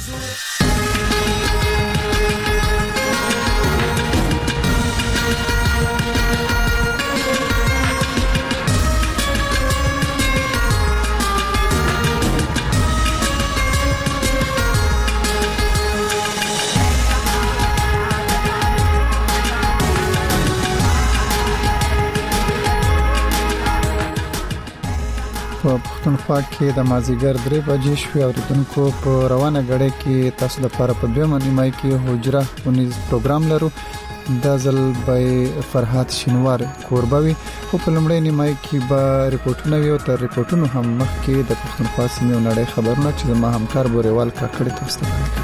په پښتونخوا کې د مازیګر 3 بجې شوې اوریدونکو په روانه غړې کې تاسو لپاره په دویمه نیمه کې حجره ونیز پروګرام لرو. د ځل به فرحات شینوار کوربوي او په لومړۍ نیمه کې به ریپورتونه وي او تر ریپورتونو هم مخکې د پښتونخوا سیمې نړۍ خبرونه چې ما همکار بوريوال کړي تاسو ته.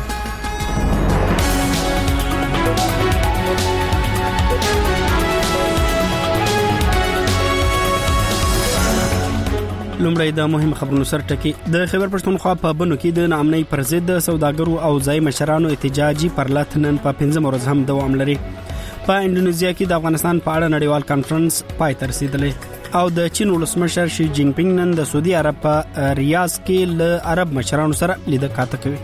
لومړی د مهم خبرونو سر ټکی. د خیبر پښتونخوا په بنو کې د ناامنۍ پر ضد سوداګرو او ځای مشرانو احتجاجي پرلط نن په 15 ورځ هم دوام لري. په انډونیزیا کې د افغانستان په اړه نړیوال کانفرنس پای ته رسیدلی او د چین ولسمشر شي جینګ پینګ نن د سعودي عرب په ریاض کې له عرب مشرانو سره لیدل کاته کوي.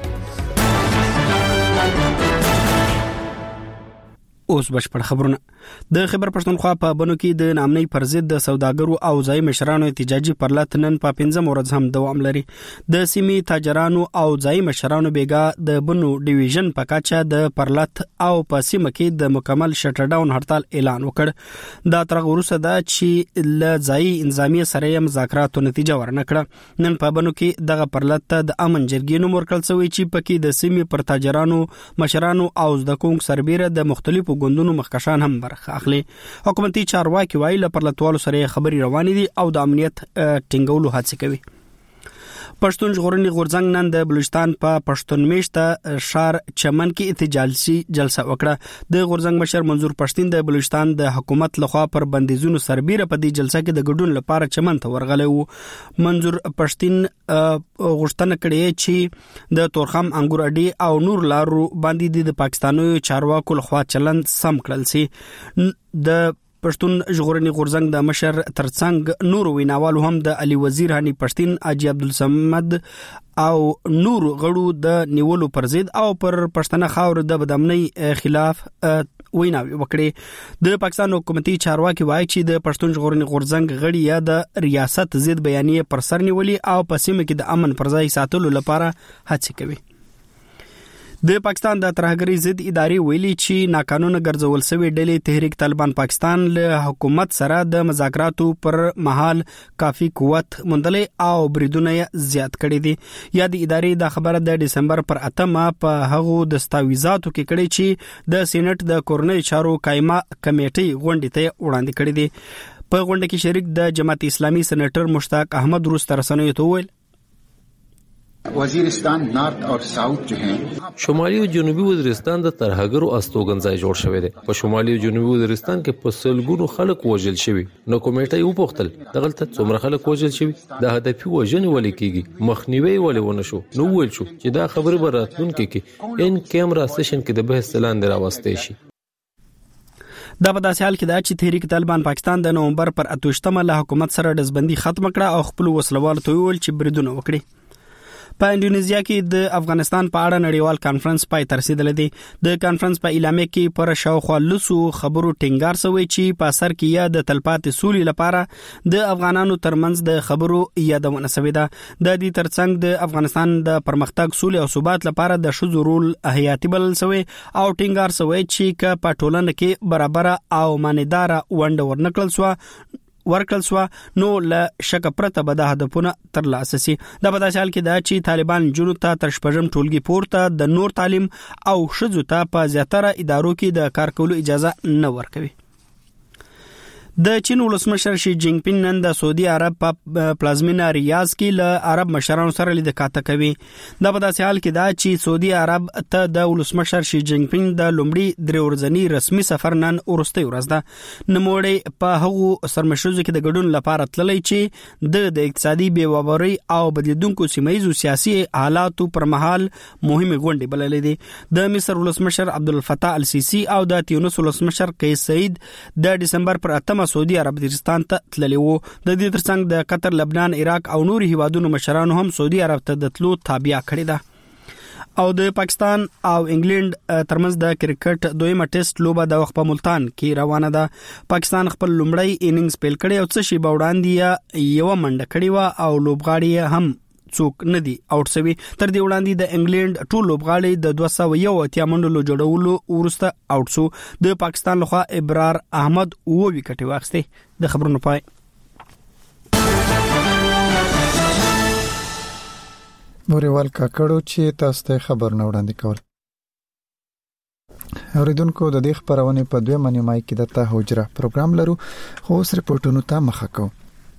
اوس بشپړ خبرونه. د خیبر پښتونخوا په بنو کې د ناامنۍ پر ضد د سوداګرو او ځای مشرانو احتجاجي پرلط نن په 15 ورځ هم دوام لري. د سیمې تاجرانو او ځای مشرانو بیګا د بنو ډیویژن په کاچا د پرلط او په سیمه کې د مکمل شټر ډاون هړتال اعلان وکړ. دا تر وروسته د چې ل ځای انظامی سره مذاکراتو نتیجه ورنکړه. نن په بنو کې دغه پرلط د امن جرګې نوم ورکړل شوی چې پکې د سیمې پر تاجرانو مشرانو او د کوم سربېره د مختلفو ګوندونو مخکشان هم برخه اخلي. حکومتي چارواکي وایي له پرلطوالو سره خبري روانې دي او د امنیت ټینګولو هڅه کوي. پښتون ژغورنې غورځنګ نن د بلوچستان په پښتون میشته شار چمن کې احتجاجي جلسه وکړه. د غورځنګ مشر منظور پښتين د بلوچستان د حکومت لخوا پر بندیزونو سربېره په دې جلسه کې د ګډون لپاره چمن ته ورغلی وو. منظور پښتين غوښتنه کړې چې د تورخم انګور اډي او نور لارو باندې د پاکستاني چارواکو لخوا چلند سم کړل سي. د پښتون ژغورنې غورځنګ د مشر ترڅنګ نور ویناوالو هم د علي وزیر هاني پښتين اجي عبدالصمد او نور غړو د نیولو پر ضد او پر پښتنه خاور د بدامنۍ خلاف ویناوي وکړي. د پاکستان حکومتي چارواکي وایي چې د پښتون ژغورنې غورځنګ غړي یا د ریاست ضد بیانیه پر سر نیولي او په سیمه کې د امن پر ځای ساتلو لپاره هڅه کوي. د پاکستان د ترهګرۍ ضد ادارې ویلي چې ناقانونه ګرځول شوی ډلې تحریک طالبان پاکستان له حکومت سره د مذاکراتو پر مهال کافي قوت موندلې او بریدونه زیات کړي دي. یا د ادارې د خبره د دسمبر پر 8 په هغو دستاویزاتو کې کړي چې د سېنات د کورنۍ چارو قائمه کمیټې غونډې ته وړاندې کړي دي. په غونډه کې شریک د جماعت اسلامي سېنیټر مشتاق احمد روس رسنیو ته ویل وزیرستان نارت او ساوث جو ہیں شمالي او جنوبي وزیرستان د ترهګرو استوګنځای جوړ شوی دی. په شمالي او جنوبي وزیرستان کې په سلګونو خلک وژل شوی. نو کمیټه یو پوښتل دغلته څومره خلک وژل شوی د هدفي وژنې ولې کیږي مخنیوي ولې ونه شو. نو ویل شو چې دا خبره به راتلونکي کې ان کیمرا سیشن کې د بحث لاندې راوستي شي. دا په داسې حال کې دا چې تحریک طالبان پاکستان د نومبر پر 28 له حکومت سره دزبندي ختم کړه او خپل وسلوال ته ویل چې بریدونه وکړي. په انډونیزیا کې د افغانستان په اړه نړیوال کانفرنس پای ته رسیدلی دی. د کانفرنس په اعلامیه کې پر شاوخوا لسو خبرو ټینګار شوی چې په اثر کې یا د تلپاتې سولې لپاره د افغانانو ترمنځ د خبرو یادونه شوې ده. د دې ترڅنګ د افغانستان د پرمختګ سولې او ثبات لپاره د ښځو رول حیاتي بلل شوی او ټینګار شوی چې په ټولنه کې برابر او ماندار ونډه ورکړل سو نو له شک پرته به د هدفونه ترلاسه شي. دا په داسې حال کې دا چې طالبان جنو ته تر شپږم ټولګي پورته د نور تعلیم او ښځو ته په زیاتره ادارو کې د کار کولو اجازه نه ورکوي. د چین ولسمشر شي جینګ پینګ نن د سعودي عرب په پلازمینه ریاض کې له عرب مشرانو سره لیدل کاته کوي. دا په داسې حال کې دا چې سعودي عرب ته د ولسمشر شي جینګ پینګ د لومړي درې ورځنی رسمي سفر نن ورسته ورځ ده. نموړي په هغو سرمشروزو کې د ګډون لپاره تللی چې د اقتصادي بیوبري او بدلیدونکو سیمایي سیاسي حالاتو پر مهال مهمه غونډه بللې دي. د مصر ولسمشر عبدالفتاح السیسی او د تیونس ولسمشر قیس سعید د دسمبر پر 8 سعودي عربستان ته تللی وو. د دې ترڅنګ د قطر، لبنان، عراق او نور هیوادونو مشرانو هم سعودي عرب ته د تلو تابع کړی ده. او د پاکستان او انګلند ترمنځ د کرکټ دویمه ټیسټ لوبه د وخت په ملتان کې روانه ده. پاکستان خپل لومړی انینګز پیل کړي او څه شی وړاندې یو منډه کړې و او لوبغاړي هم څوک نه دي اوټ شوی. تر دې وړاندې د انګلند ټول لوبغاړي د 201 منډو جوړولو ورسته اوټ شو. د پاکستان لخوا ابرار احمد او وکټ واخیسته. د خبرونو پای. موريوال کاکړو چې تاسو ته خبرونه وړاندې کول. اوریدونکو د دې خبرونه په دوه منیمای کې د ته حجره پروګرام لرو خو اوس رپورټونو ته مخه کوو.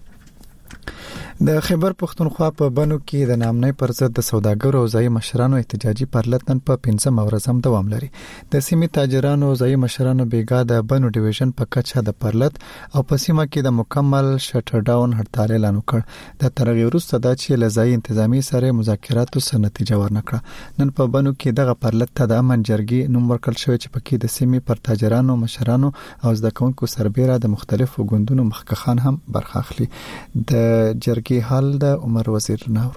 د خیبر پختونخوا په بنو کې د نامنۍ پر ضد د سوداګرو او ځای مشرانو احتجاجي پرلط نن په 15 ورځ هم دوام لري. د سیمې تاجرانو او ځای مشرانو بیګا د بنو ډیویژن په کچه د پرلط او په سیمه کې د مکمل شټر ډاون هړتال اعلان وکړ. د ترغیب وروسته د چې لزای انتظامی سره مذاکراتو سره نتیجه ورنکړه. نن په بنو کې دغه پرلط ته د امن جرګې نوم ورکړل شوی چې پکې د سیمې پر تاجرانو مشرانو او زده کوونکو سربېره د مختلفو ګوندونو مخکخان هم برخه اخلي. د جرګې حال د عمر وزیر ناورو.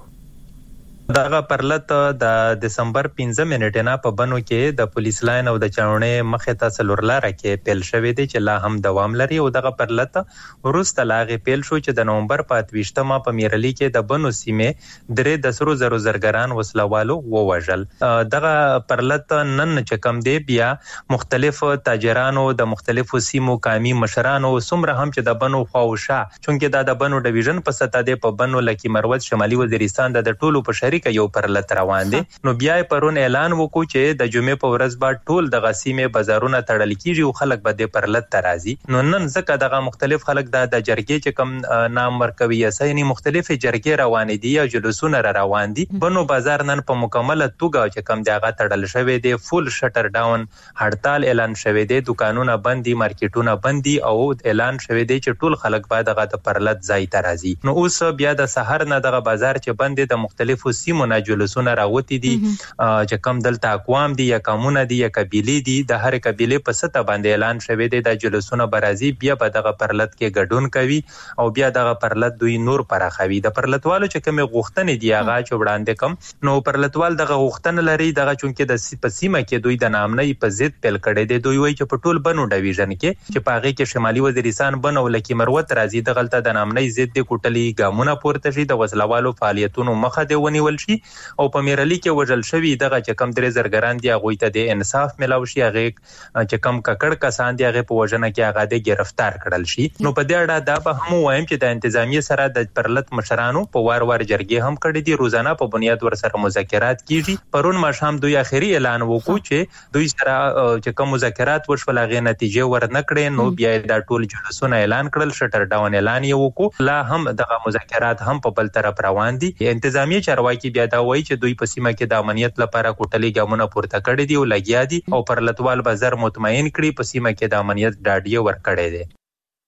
دغه پرلط د دسمبر 15 منټه نه په بنو کې د پولیس لاین او د چاونې مخه ته سلورلاره کې پیل شوې دي چې لا هم دوام لري. او دغه پرلط ورسته لاغه پیل شو چې د نومبر په 28مه په میرلی کې د بنو سیمه درې د سرو زرو زرګران وسلوالو ووجل. دغه پرلط نن چې کم دی بیا مختلف تاجرانو د مختلفو سیمو قومي مشرانو سمره هم چې د بنو خواوشا چونکه د بنو ډیویژن په ستا دی په بنو لکی مروت شمالي وزیرستان د ټولو په شریک یو پرلط روان دي. نو بیا پرون اعلان وکړو چې د جمعې په ورځ به ټول د غسیمه بازارونه تړل کیږي او خلک به د پرلط ترازی. نو نن ځکه دغه مختلف خلک د جرګې چې کم نام ورکوي یسایني مختلف جرګې روان دي یا جلوسونه روان دي. بنو بازار نن په مکمل توګه چې کم دغه تړل شوی دی فول شټر ډاون هړتال اعلان شوی دی. دکانونه بندي مارکیټونه بندي او اعلان شوی دی چې ټول خلک به دغه د پرلط ځای ترازی. نو اوس بیا د سحر نه دغه بازار چې بندي د مختلفو سیمو جلوسونه راوتی دي چې کم دلته اقوام دي یا قومونه دي یا قبيله دي. د هر قبيله په سته باندې اعلان شوی دی د جلوسونه برازي بیا په دغه پرلط کې ګډون کوي او بیا دغه پرلط دوی نور پراخوي. د پرلطوالو چې کوم غوښتنې دی هغه چې وړاندې کم نو پرلطوال دغه غوښتنه لري دغه چونکه د سیمه کې دوی د نامنۍ په ضد پیل کړي دي. دوی وایي چې په ټول بنو ډیویژن کې چې پاغه کې شمالي وزیرستان بنو لکی مروت راځي د غلطه د نامنۍ ضد د کوټلي ګامونه پورته شي د وسلوالو فعالیتونو مخه دی ونیول شي او په میرلی کې وجل شوی دغه چې کم درې زرګران دی هغه ته د انصاف ملاوي شي. هغه چې کم ککړ کسان دی هغه په وجنه کې هغه د گرفتار کړل شي. نو په دې اړه دا به هم وایم چې د انتظامی سره د پرلط مشرانو په وار جرګې هم کړې دي. روزانه په بنیاد ور سره مذاکرات کیږي. پرون ماښام دوی اخیری اعلان وکړو چې دوی سره چې کوم مذاکرات وشول هغه نتیجه ور نه کړې. نو بیا دا ټول جلوسونه اعلان کړل شټر ډاون اعلان یې وکړو. لا هم دغه مذاکرات هم په بل طرف روان دي. انتظامی چارواکي بیا دا وایي چې دوی په سیمه کې د امنیت لپاره کوټلي ګامونه پورته کړي دي او لګیا دي او پرلطوال بازار مطمئن کړي په سیمه کې د امنیت ډاډي ور کړي دي.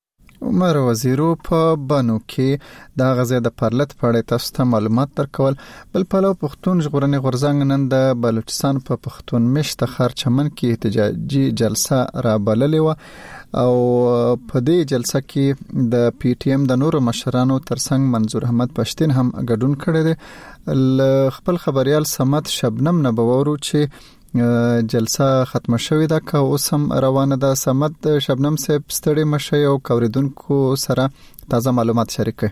عمر وزیرو په بنو کې د غزې د پرلط په اړه تاسو ته معلومات درکول. بل پلو پښتون ژغورنې غورځنګ نن د بلوچستان په پښتون مشت خار چمن کې احتجاجي جلسه را بللې و او په دې جلسه کې د پی ټی ایم د نورو مشرانو ترڅنګ منظور احمد پښتين هم ګډون کړی دی. خپل خبريال سمت شبنم نه باورو چې جلسه ختمه شوې ده که اوس هم روانه ده. سمت شبنم صاحب ستړي مشه او کوریدونکو سره تازه معلومات شریک کړئ.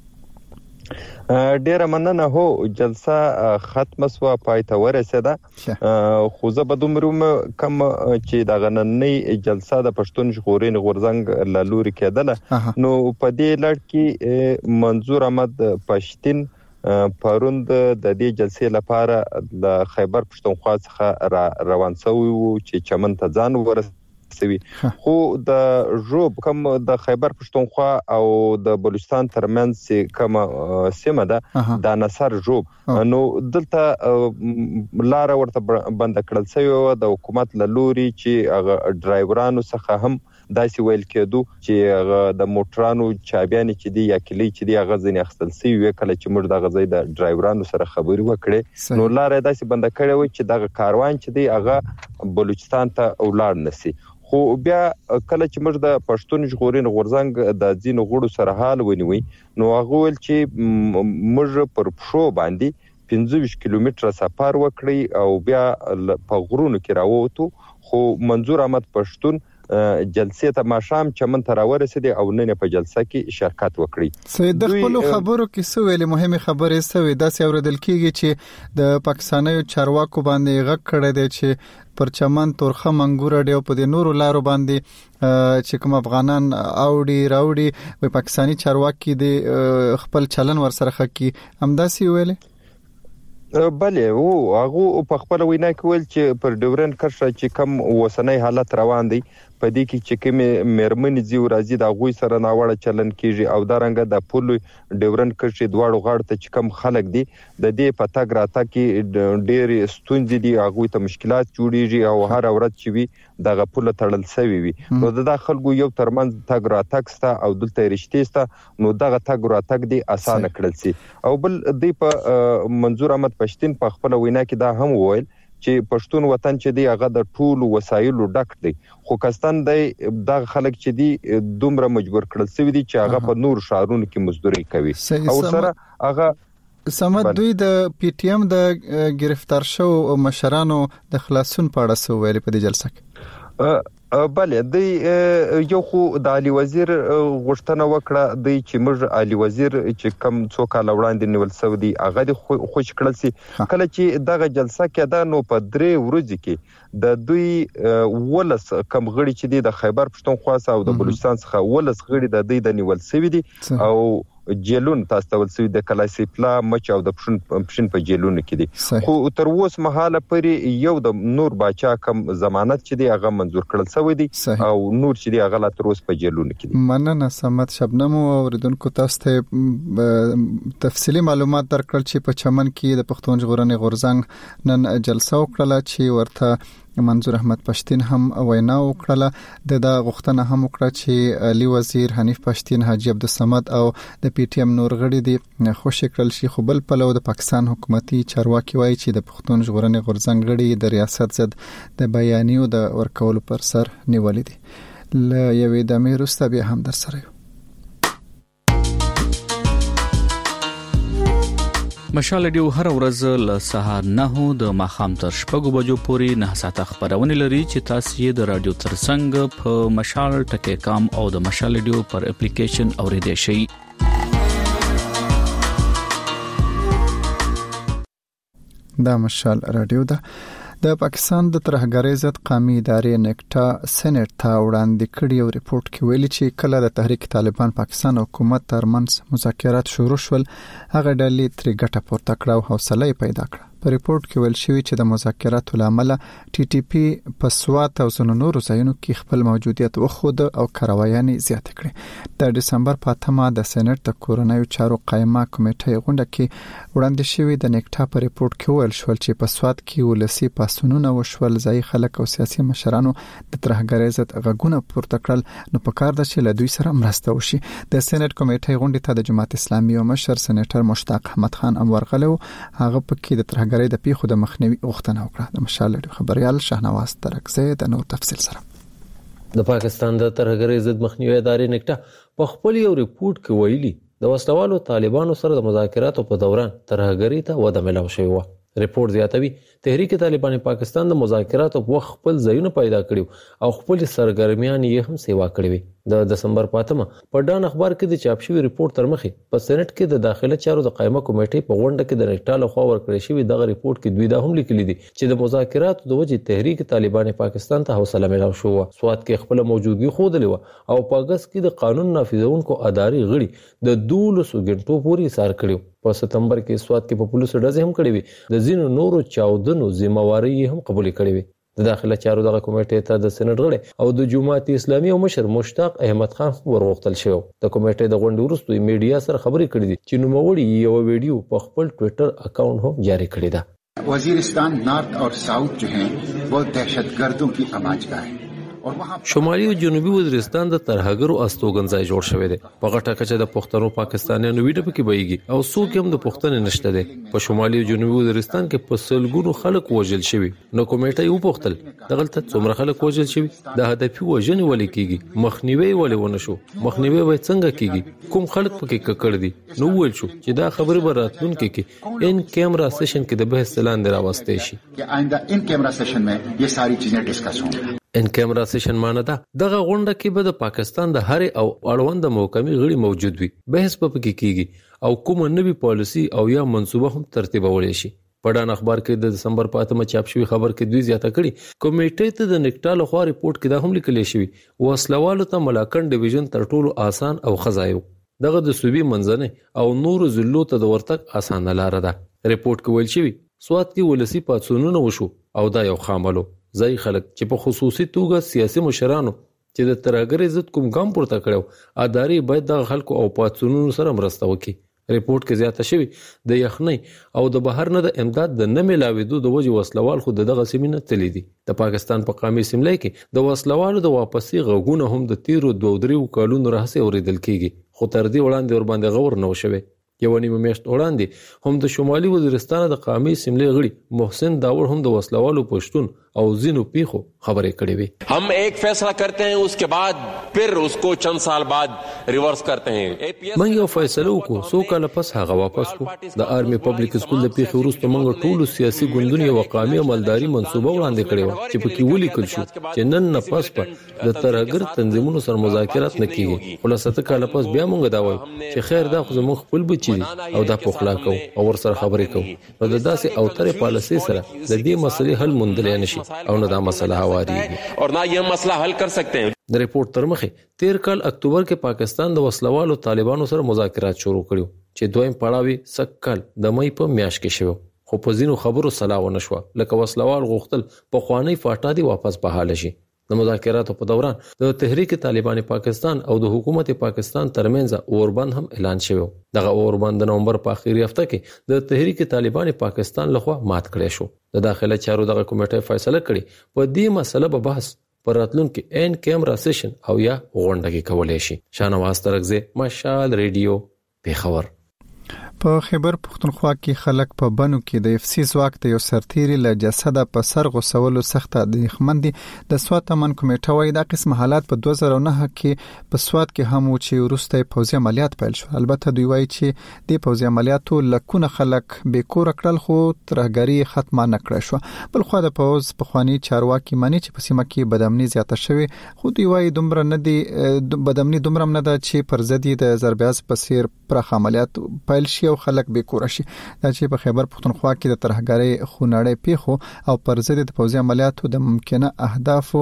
ډیره مننه. هو جلسه ختمه سو پای ته ورسېده خو زه به دومره کم چې د غننۍ جلسه د پښتون ژغورنې غورځنګ له لوري کېدله. نو په دې لړ کې منظور احمد پښتين پروند د دې جلسې لپاره د خیبر پښتونخوا څخه روان شوی و چې چمن ته ځان ورسوي. خو د ژوب کوم د خیبر پښتونخوا او د بلوچستان ترمنځ کوم سیمه ده د نصر ژوب نو دلته لار ورته بند کړل شوی د حکومت له لوري چې ډرایورانو څخه هم داسې ویل کېدو چې د موټرانو چابيانې چې دی یا کلی چې دی هغه ځنې اخستل سي وی کله چې موږ د غزې د ډرایورانو سره خبري وکړې نو لارې داسې بند کړې و چې د کاروان چې دی هغه بلوچستان ته ولاړ نسی. خو بیا کله چې موږ د پښتون ژغورنې غورځنګ د ځینو غړو سره حال ونیوي نو هغه ول چې موږ پر پښو باندې 15 کیلومتره سفر وکړي او بیا په غرونو کې راووتو خو منظور احمد پښتون جلسې ته ماشام چمن ته راورسېدي او نن په جلسه کې شرکت وکړي. سید خپل خبرو کې څه ویلي مهمه خبره سوي داسې اوریدل کیږي چې د پاکستانیو چارواکو باندې غږ کړی دی چې پر چمن تورخه منګور ډیو په د نورو لارو باندې چې کوم افغانان راوړي په پاکستانی چارواکي د خپل چلن ورسره خکې همداسي ویلي. بله هغه په خپل وینا کې ویل چې پر ډیورن کرښه چې کم وسنۍ حالت روان دی په دې کې چې کوم مرمنې زیو راځي د غوي سره ناوړه چلن کیږي او دا رنګ د پول ډیورن کرښې دواړو غاړو ته چې کم خلک دي د دې په تګ راته کې ډېر ستونزې دي هغه ته مشکلات جوړیږي او هر ورځ چې وي دغه پول تړل شوی وي نو د خلکو یو ترمنځ تګ راتګ ستا او دلته رښتې ستا نو دغه تګ راتګ دی اسانه کړل سي او بل دی په منظور احمد پښتون په خپل وینا کې دا هم وویل چې پښتون وطن چې دی هغه د ټولو وسایلو ډک دی خو کستان دی د خلک چې دی دومره مجبور کړل سوي دي چې هغه په نور شهرونو کې مزدوري کوي او سره هغه سمد دوی د پی ټی ایم د گرفتار شو مشرانو د خلاصون په اړه سو ویلي په دې جلسه کې. بله دی یو خو د علي وزیر غوښتنه وکړه دی چې موږ علي وزیر چې کم څو کال وړاندې نیول شو دی هغه د خوش کړل سي کله چې دغه جلسه کې دا نو په 3 ورځې کې د دوی ولس کم غړي چې دی د خیبر پښتونخوا او د بلوچستان څخه ولس غړي د دوی د نیول شوی دي او جیلون تاسو ته ولسوي د کلاسي پلا مچ او د پښین په جیلونو کې دي خو تر اوسه مهاله پرې یو د نور باچا کم ضمانت چې دی هغه منزور کړل شوی دی او نور چې دی هغه لا تر اوسه په جیلونو کې دي. مننه سمت شبنم اوریدونکو تاسو ته تفصیلی معلومات درکړل چې په چمن کې د پښتون ژغورنې غورځنګ نن جلسه وکړه چې ورته منظور احمد پښتون هم وینا وکړه د غوښتنه هم وکړه چې علي وزیر حنیف پښتون حاجی عبدالصمد او د پی ټی ایم نور غړي دي خوش کړل شي خو بل پلو د پاکستان حکومتي چارواکي وایي چې د پښتون ژغورنې غورځنګ غړي د ریاست ضد د بیانیو د ورکولو پر سر نیولې دي. ل یوې د میروسته به هم در سره مشال ډیو هر ورځ له سهار 9 د ماخام تر 6 بجو پورې 9 ساعته خبرونه لري چې تاسو یې د رادیو ترڅنګ په مشال ټکی کام او د مشال ډیو پر اپلیکیشن اوریدئ شئ. دا مشال رادیو ده. د پاکستان د ترهګرۍ ضد قومي ادارې نیکټا سېنات ته وړاندې کړی یو ریپورت کې ویلي چې کله د تحریک طالبان پاکستان حکومت ترمنځ مذاکرات شروع شول هغه ډلې ترې ګټه پورته کړه او حوصله پیدا کړه. په ریپورت کې ویل شوی چې د مذاکراتو لامل ټي ټي پی په سوات او نورو ځایونو کې خپل موجودیت وخود او کاروایانې زیات کړې. د دسمبر په 8 د سېنات د کورونایي چارو قائمه کمیټې غونډه کې وړاندې شوی د نیکټا په ریپورت کې ویل شو چې په سوات کې ولسی پاسونونه وشول ځای خلک او سیاسي مشرانو د ترهګرۍ ضد غږونه پورته کړل نو په کار ده چې له دوی سره مرسته وشي. د سېنات کمیټې غونډې ته د جماعت اسلامي او مشر سېنیټر مشتاق احمد خان امورغلو هغه پکې د ترهګرۍ د پیښو د مخنیوي غوښتنه وکړه. د مشال خبريال شهنواز ترکزی د نور تفصیل سره د پاکستان د ترهګرۍ ضد مخنیوي ادارې نیکټا په خپل یو ریپورت کې ویلي د وسلوالو طالبانو سره د مذاکراتو په دوران ترهګرۍ ته وده ملو شوی و. ریپورت زیاتوي تحریک طالبان پاکستان د مذاکراتو په خپل ځایونه پیدا کړیو او خپل سرګرمیان یې هم سیوا کړې. د دسمبر 8 په ډان اخبار کې د چاپ شوی ریپورت تر مخه په سېنات کې د داخله چارو د قائمه کمیټې په غونډه کې د نیکټا لخوا ورکړی شوی دغه ریپورت کې دوی دا هم لیکلي دي چې د مذاکراتو د وجې تحریک طالبان پاکستان ته حوصله ملو شو. سوات کې خپل موجودګي خوده لیو او په اگست کې د قانون نافذونکو ادارې غړي د 12 غنټو پورې سار کړیو. په ستمبر کې سوات کې په پولیسو ډزې هم کړې وي د زینو نورو چاودنو ذمہواری هم قبول کړې وي. د داخله چارو دغه کمیټې ته د سېنات غړي او د جماعت اسلامي او مشر مشتاق احمد خان ورغوښتل شو. د کمیټې د غونډې وروسته میډیا سره خبرې کړې دي چې نوموړي یو ویډیو په خپل ټوئیټر اکاؤنٹ هم جاری کړی دی. वजीरिस्तान नॉर्थ और साउथ जो हैं वो दहशतगर्दों की आमाजगाह है شمالي او جنوبي وزیرستان د ترهګرو استوګنځای جوړ شوی دی. په غټه کچه د پښتنو پاکستانیانو ویډیو پکې بېږي او څوک هم د پښتنې نشته دی. په شمالي او جنوبي وزیرستان کې په سلګونو خلک وژل شوي. نو کمیټه یو پختل دغلت څومره خلک وژل شوي، د هدفي وژنې ولې کیږي، مخنیوي ولې ونه شو، مخنیوي وای څنګه کیږي، کوم خلک پکې ککړ دي. نو ویل شو چې دا خبره به راتلونکي کې ان کیمرا سیشن کې د بحث لاندې راوستي شي. ان کیمرا سیشن में ये सारी चीजें डिस्कस होंगी. ان کیمرا سیشن معنی دا دغه غونډه کې به د پاکستان د هر او اړوند محکمې غړي موجود وي، بحث په پکې کیږي او کوم نوې پالیسی او یا منصوبه هم ترتیبول شي. پډان اخبار کې د دسمبر په 8 چاپ شوی خبر کې دوی زیاته کړي. کمیټې ته د نکټا لخوا ریپورت کې دا هم لیکل شوی وسلوالو ته ملاکنډ ډیویژن تر ټولو آسان او خزایو دغه د صوبې منځنه او نور ضلعو ته د ورتګ آسان لار ده. ریپورت کې ویل شوی سواد کې ولسی پاتسونونه وشو او دا یو خاملو ځای خلک چې په خصوصي توګه سیاسي مشرانو چې د ترهګر عزت کوم ګام پورته کړو اداري باید د خلکو او پاتسونونو سره مرسته وکړي. ریپورت کې زیاته شوی د یخنۍ او د بهر نه د امداد د نه ملاوېدو د وجې وسلوال خو دغه سیمینه تللی دي. د پاکستان په قامي سیملای کې د وسلوالو د واپسي غوونه هم د تیرو 2-3 کالونو راهسې اوریدل کیږي، خو تر دې وړاندې ور باندې غور نه وشوي. یو نیمه میاشت وړاندې هم د شمالي وزیرستان د قامي سیملای غړي محسن داور هم د وسلوالو پښتون او زینو پیخو خبرې کړې وي. हम एक फैसला करते हैं उसके बाद फिर उसको चंद साल बाद रिवर्स करते हैं. من یو فیصله وکړو څو کاله پس هغه واپس کو. د آرمي پبلک سکول د پیښې وروسته موږ ټول سیاسي ګوندونو او قامي عملداري منصوبه وړاندې کړې و چې پکې ولیکل شو چې نن نه پس په د ترهګر تنظیمونو سره مذاکرات نه کیږي. خلاصه کاله پس بیا موږ دا وایو چې خیر دا خو زموږ خپل بچی او دا پخلا کو او ور سره خبرې کو. نو د داسې اوترې پالیسي سره د دې مسلې حل موندل نشي او نه دا مسله هواري اور نہ یہ مسئلہ حل کر سکتے ہیں. د ریپورت تر مخه 13 کال اکتوبر کې پاکستان د وسلوالو طالبانو سره مذاکرات شروع کړو چې دویم پړاوی سکل د مې په میاشت کې شوه، خو په ځینو خبرو سلا ونه شو لکه وسلوال غوښتل په خوانی فاټا دی واپس بحاله شي. د مذاکراتو په دوران د تحریک طالبان پاکستان او د حکومت پاکستان ترمنځ اوربند هم اعلان شوی. دغه اوربند د نومبر په اخیری هفته کې د تحریک طالبان پاکستان لخوا مات کړی شو. د داخله چارو دغه کمیټه فیصله کړې په دې مسله به بحث پر راتلونکي ان کیمرا سیشن او یا غونډه کې کولای شي. شانواز ترغزه مشال ریډیو پیښور. په خیبر پختونخوا کې خلک په بنو کې د اف سی ځواک د یو سرتیری له جسده په سر غوسولو سخته د خمندي د سوات امن کمیټه وایي دا قسم حالات په 2009 کې په سوات کې هم و چې وروسته پوځي عملیات پیل شو. البته دوی وایي چې د پوځي عملیاتو لکونه خلک به کور کړل خو ترهګری ختمه نه کړې شو. بل خو د پوز په خواني چارواکي مانی چې په سیمه کې بدامني زیاته شوی، خو دوی وایي دومره نه دی بدامني دومره نه ده چې پر ضد د ضربیاز په سیر پرخ عملیات پیل شي او خلک به کور شي. دا چې په خیبر پختونخوا کې د ترهګری خونړې پیښو او پر ضد د پوځي عملیاتو د ممکنه اهدافو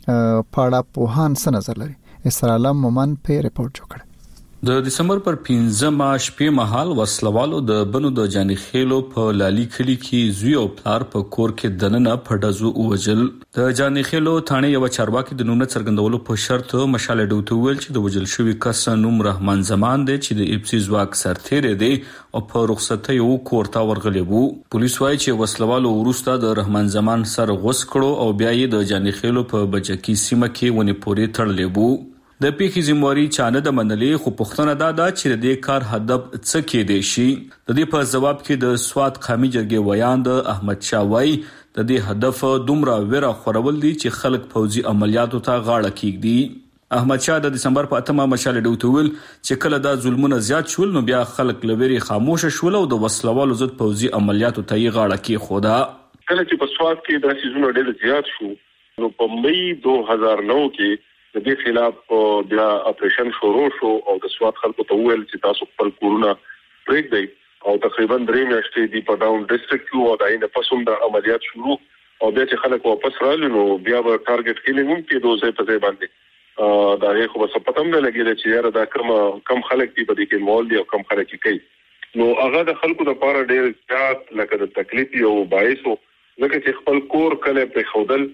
پاړه په هان نظر لري. اسرائیل مومن په ریپورت جوړ کړ. د دسمبر پر 15 شپې مهال وسلوالو د بنو د جاني خېلو په لالي کلی کې زوی او پلار په کور کې دننه پډزو اوجل. د جاني خېلو ثانه یو چارواکي د نوم څرګندولو په شرط مشاله ډوته ویل چې د وجل شوی کس نوم رحمان زمان دی چې د اپسی ځواک سرتیر دی او په رخصتۍ یو کورتا ورغلی وو. پولیس وايي چې وسلوالو ورسته د رحمان زمان سر غوس کړو او بیا یې د جاني خېلو په بچکی سیمه کې ونی پوري تړلې وو. د پیښې ذمہواری چانه د منلې خو پښتنه دا چې د دې کار هدف څه کې دی شي. د دې په جواب کې د سوات قومي جرګې ویان د احمد شاه وای د دې هدف دومره ویره خورول دي چې خلک فوجي عملیاتو ته غاړه کیږي. احمد شاه د دسمبر په 8 مشال ډوتول چې کله دا ظلمونه زیات شول نو بیا خلک لوري خاموش شول او د وسلوالو ضد فوجي عملیاتو ته غاړه کې خودا. کله چې په سوات کې د سيزونو ډېر زیات شو نو په مې 2009 کې د دې خلاف بیا اپریشن شروع شو او د سوات خلکو ته ویل چې تاسو خپل کورونه بریک دی او تقریبا 3 میاشتې دی په ډاون ډیسټریکټ کې او داینه پسوم د عملیات شروع او بیا چې خلک واپس رالي نو بیا به ټارګټ کیلینګ هم کې دوزه په ځای باندې دا یې خو په پتم نه لګیږي چې یاره دا کم خلک دی په دې کې مول دي او کم خلک کوي نو هغه د خلکو د پاره ډېر زیات لکه د تکلیف او باعث ځکه چې خپل کور کله په خودل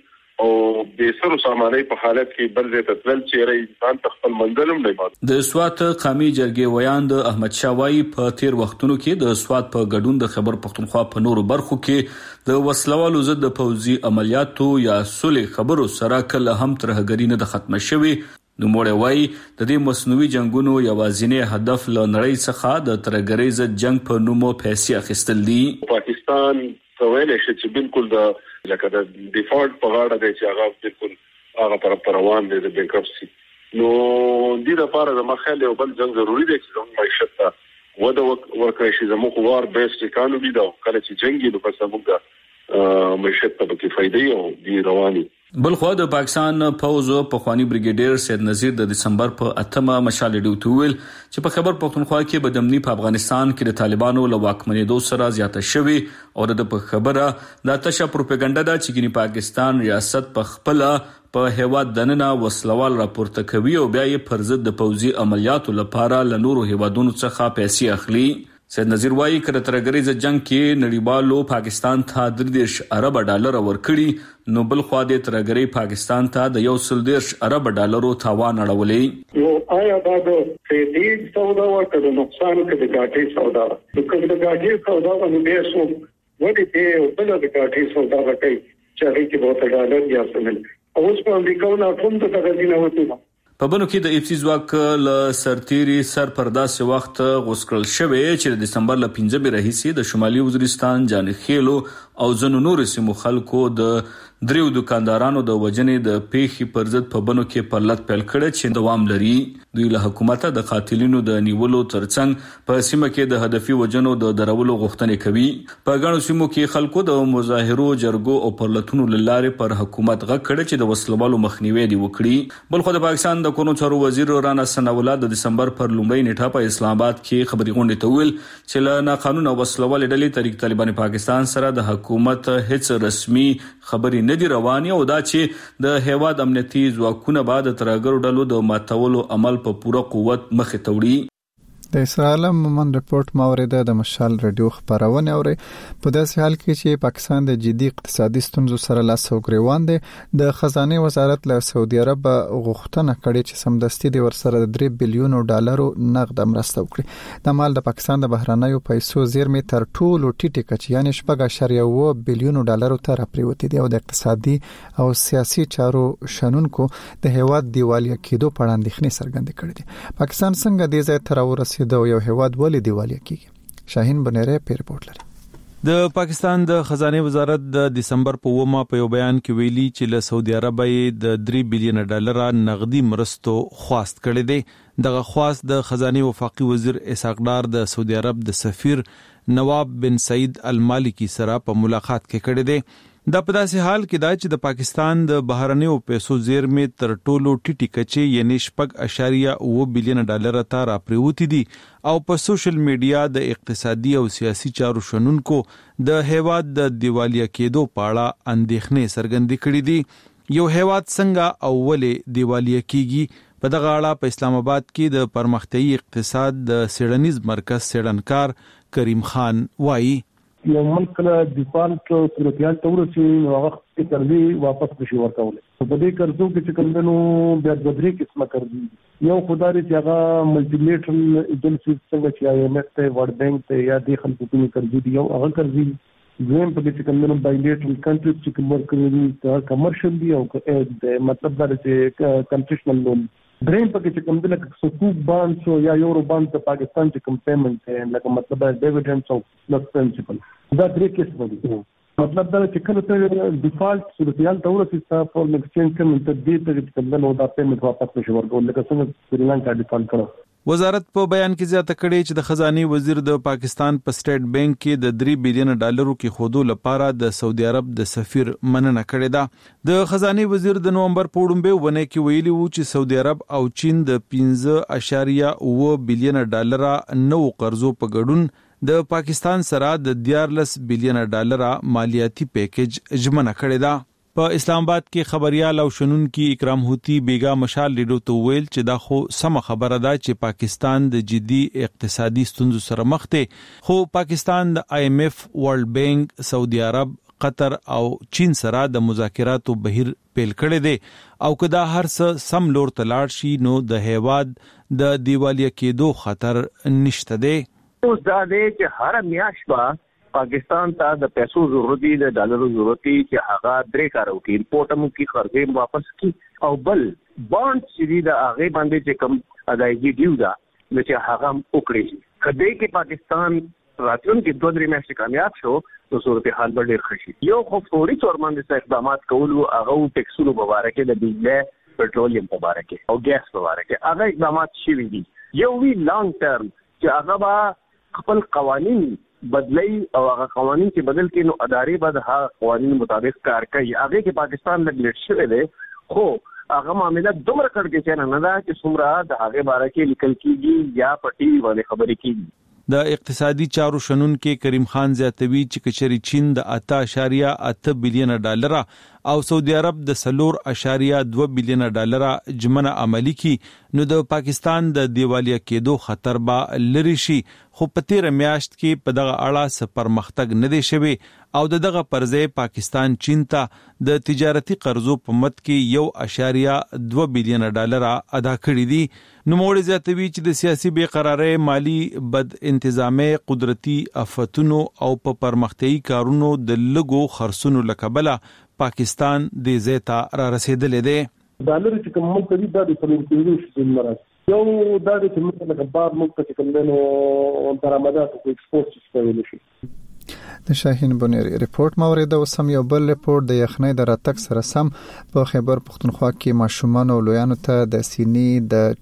او د سرو ساماني په حالت کې بل ځای ته تلل چې ری انسان خپل منزل هم نه مات. د سوات قومي جرګې ویان د احمد شاه وای په تیر وختونو کې د سوات په ګډون د خیبر پختونخوا په نورو برخو کې د وسلوالو ضد د پوځي عملیاتو یا صلح خبرو سره کله هم ترهګری نه د ختمه شوی. نو موږ وای د دې مصنوعي جنگونو یوازینی هدف له نړۍ څخه د ترهګری ضد جنگ په نومو پیسې اخیستل دي. پاکستان ویل شي چې بالکل د لکه د ډیفالت په غاړه دی چې هغه بالکل هغه پر روان دی د بینکرپسي. نو دې لپاره د مخاله یو بل جنگ ضروری دی چې زموږ معیشت ته وده ورکړي شي. زموږ وار بیس اکانومي دا کله چې جنگي نو پس موږ معیشت ته به فائدې او دی رواني. بلخو د پاکستان پوز په خواني بریګیډیر سید نذیر د دسمبر په 8مه مشال ډیو تویل چې په خیبر پختونخوا کې بدامني په افغانستان کې د طالبانو له واکمنېدو سره زیاته شوی او د په خبره د تشه پروپاګاندا د چګنی پاکستان ریاست په خپل په هیواد دننه وسلوال راپورته کوي او بیا یې پر ضد د پوځي عملیاتو لپاره له نورو هیوادونو څخه پیسې اخلي. سید نذیر وایي کړه ترګریز جنگ کې نړیوالو پاکستان ته $30 ارب ورکړي نو بل خو د ترګری پاکستان ته د $130 ارب تاوان اړولې. نو آیا دا د فیدی سودا ورته د نقصان کې د ګاټي سودا د ګاټي سودا باندې به سو ودی په بل د ګاټي سودا راکې چې هغه کې $2 یا سمل اوس په امریکا نه ټول ته تغذینه وته. په بنو کې د اف سی ځواک ل سرتيري سرپرداس وخت غوسکل شوی چې د دسمبر ل 15 رئیسي د شمالي وزیرستان جانخېلو او زنو نور سیمو خلکو د دریو دکاندارانو د وجنې د پیخي پر ضد په بنو کې پرلط پیل کړ چې دوام لري. دوی له حکومت د قاتلینو د نیولو ترڅنګ په سیمه کې د هدفي وجنو د درولو غوښتنې کوي. په غاڼو سیمو کې خلکو د مظاهرو جرګو او پرلطونو لاره پر حکومت غږ کړ چې د وسلوالو مخنیوي دی وکړي. بل خو د پاکستان د کونو چارو وزیر رانا سناولا د دسمبر پر لومړۍ نیټه په اسلام آباد کې خبري غونډه ته ویل چې له ناقانونه وسلوال ډلې طریق طالبان پاکستان سره د حکومت هیڅ رسمي خبري نه دی رواني او دا چې د هیواد امنیتي ځواکونه بعد ترګرو ډلو د ماتولو عمل په پوره قوت مخې ته وړي. د اسرائیل مومن رپورت ماورده د مشال رادیو خبرونه اوري په داسې حال کې چې پاکستان د جدي اقتصادي ستونزو سره لاس او ګریوان دی. د خزانه وزارت له سعودي عرب غوښتنه کړې چې سمدستي د ورسره د $3 بلیون نقد مرسته وکړي. د مال د پاکستان د بهرانيو پیسو زیرمې تر ټولو ټیټه کچې یعنی $4.1 بلیون ته راپریوتې دي او د اقتصادي او سیاسي چارو شنونکو د هیواد دیوالیا کېدو په اړه اندېښنې څرګندې کړې دي. پاکستان څنګه د ځای تر ورسېد او یو هیواد ولې دیوالیا کیږي؟ شاهین بنيره په ریپورت لري. د پاکستان د خزانه وزارت د دسمبر په 9 په یو بیان کې ویلي چې له سعودي عرب د $3 بلیون نقدي مرستو خواست کړي دي. دغه خواست د خزانه وفاقي وزیر اسحاق ډار د سعودي عرب د سفیر نواب بن سعید المالکی سره په ملاقات کې کړي دي. دا په داسې حال کې دا چې د پاکستان د بهرنیو پیسو زیرمې تر ټولو ټیټی کچې یعنی $4.9 بلیون ته راپریوتې دي او په سوشل میډیا د اقتصادي او سیاسي چارو شنونکو د هیواد د دیوالیا کېدو په اړه اندېښنې څرګندې کړې دي. یو هیواد څنګه او ولې دیوالیا کیږي؟ په دغه اړه په اسلام آباد کې د پرمختیايي اقتصاد د سیړنیز مرکز سیړنکار کریم خان وایي یو ملک له ډیفالت صورتحال ته ورسي نو هغه قرضې واپس نشي ورکولی. په دې قرضو کې چې کومنو بیا د درې قسمه قرضې یو خدای چې هغه ملټي لیټرل ایجنسي څنګه چې IMF ته ورلد بانک ته یا د خلکو کومي قرضې دي یو هغه قرضې دویم په دې چې کومنو بایلیټرل کنټریز چې کوم ورکړي کمرشل دي او مطلب دا چې کنسیشنل لون دریم پکې چې کوم د لکه سکوک بانډ او یا یورو بانډ د پاکستان چې کوم پیمنټ لکه مطلب ډیویډنډز او پلس پرنسپل دا درې قسمه دي. مطلب دا چې کله ته ډیفالت صورتحال ته ورسې تاسو فورن ایکسچینج کوم ته دې ته چې کوم نو دا پیمنټ واپس نشي ورکول لکه څنګه سریلانکا ډیفالت کړو. وزارت په بیان کې زیاته کړې چې د خزانه وزیر د پاکستان په سټیټ بانک کې د $3 بلیون کې خودو لپاره د سعودي عرب د سفیر مننه کړې ده. د خزانه وزیر د نومبر په وړاندې ونه کې ویلي وو چې سعودي عرب او چین د $15.9 بلیون نو قرضو په ګډون د پاکستان سره د $14 بلیون مالیاتي پیکیج ژمنه کړې ده. په اسلام آباد کې خبريال او شنونکي اکرام هوتی بیگا مشال لیډو ته ویل چې دا خو سم خبره ده چې پاکستان د جدي اقتصادي ستونزو سره مخ دی خو پاکستان د IMF ورلد بانک سعودي عرب قطر او چین سره د مذاکراتو بهیر پیل کړی دی او کدا هر څه سم لور ته لاړ شي نو د هیواد د دیوالیا کېدو خطر نشته دی. اوس دا دی چې هر میاشت به پاکستان ته د پیسو ضرورت دی، د ډالرو ضرورت دی چې هغه درې کارو کې امپورټ هم کې خرڅې واپس کی او بل بانډ چې د هغه باندې چې کم ادایګي دیو دا چې هغه وکړي شي. کله چې پاکستان راتلونکي 2-3 میاشتې کامیاب شو نو صورتحال به ډېر ښه شي. یو خو فوري تور باندې اقدامات کول او هغه ټیکسونو مبارکه د بجلی پټرولیم مبارکه او ګیس مبارکه هغه اقدامات شوي دي. یو وی لانګ ټرم چې هغه به خپل قوانين بدلی او هغه قوانين چې بدل کړي نو ادارې به د هغه قوانینو مطابق کار کوي. هغه کې پاکستان لګلټ شوی دی خو هغه معاملات دومره کړي چې نه دا چې څومره د هغه باره کې لیکل کیږي یا پټي باندې خبرې کیږي. د اقتصادي چارو شنن کې کریم خان زیاتوي چې کچري چین د 8.8 بلین ډالر او سعودي عرب د 4.2 بلین ډالر جمنه عملی کی نو د پاکستان د دیوالیا کېدو خطر به لری شي. خو په تیر میاشت کې په دغه اړه څه پرمختګ نه دی شوی او دغه پرځې پاکستان چین ته د تجارتي قرضو په مد کې 1.2 بلین ډالر ادا کړی دي. نو موږ زیاتوي چې د سیاسي بے قراری، مالی بد انتظامی، قدرتي آفتونو او په پرمختیايي کارونو د لګو خرڅونو لکبله پاکستان د زیتا را رسیدلې ده. ډالر چې کوم ملک دی دا د پرمختګي شي مراد یو دا د موږ له بار ملک چې کوم نو درآمدات او ایکسپورت څه شي. د شاهین بونیری ریپورت مورید او سم یو بل ریپورت د یخنۍ د راتګ سره سم په خیبر پختونخوا کې ماشومان او لویانو ته د سینې د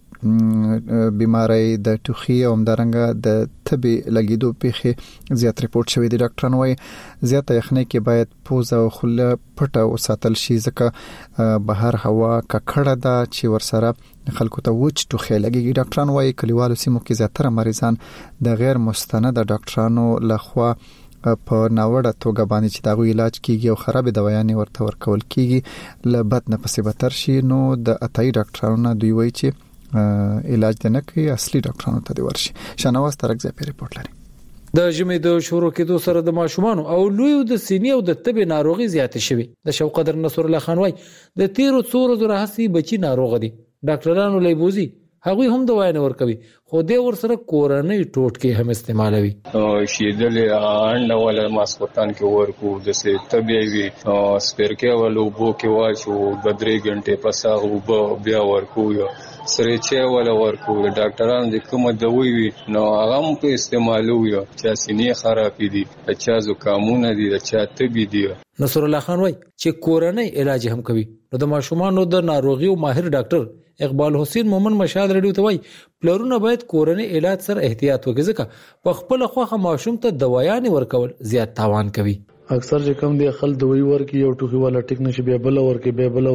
بیماری د ټوخي او همدارنګه د تبي لګیدو پیخي زیات ریپورت شوی دی. ډاکټران وايي زیات یخنۍ کې باید پوزه او خوله پټه وساتل شي ځکه بهر هوا ککړه ده چې ورسره خلکو ته وچ ټوخي لګي. ډاکټران وايي کلیوالو سیمو کې زیاتره مریضان د غیر مستند ډاکټرانو لخوا په ناوړه توګه باندې چې داغو علاج کیږي او خراب دوايانې ورته ورکول کیږي لبد نه پسې بتر شي. نو د اتای ډاکټرانو دوی وایي چې علاج نه کوي، اصلي ډاکټرانو ته دی ورشي. شنواز ترک ځای ریپورت لري. د ژمي د شروع کېدو سره د ماشومان او لوی د سینې او د تبې ناروغي زیات شوي. د شوقدر نصر الله خان وای د تیرو څورو زره هسي بچي ناروغ دي. ډاکټرانو لیبوزي هغوی هم دوايي نه ورکوي خو د ور سره کورنۍ ټوټکي هم استعمالوي. شیدلې ان ولا ماسکوتان کې ورکو د سه طبيعي وي سپیرکه ولو بو کې واچو د 3 غنټې پس هغه بیا ورکو سره چې ولا ورکو. ډاکټران د کوم دوی وي نو هغه هم په استعمالوي چې سینې خراب دي، چې زکامونه دي، چې تبي دي. نصر الله خان وای چې کورنۍ علاج هم کوي. نو د ماشومانو د ناروغي او ماهر ډاکټر اقبال حسین مومن مشال رډیو ته وای پلرونه باید کورنۍ علاج سره احتیاط وکړي ځکه په خپل خوخه ماشوم ته دوايانې ورکول زیات تاوان کوي. اکثر چې کم دی خل دوی ورکی یو ټوخي والا ټیک نشي بیا بل ورکی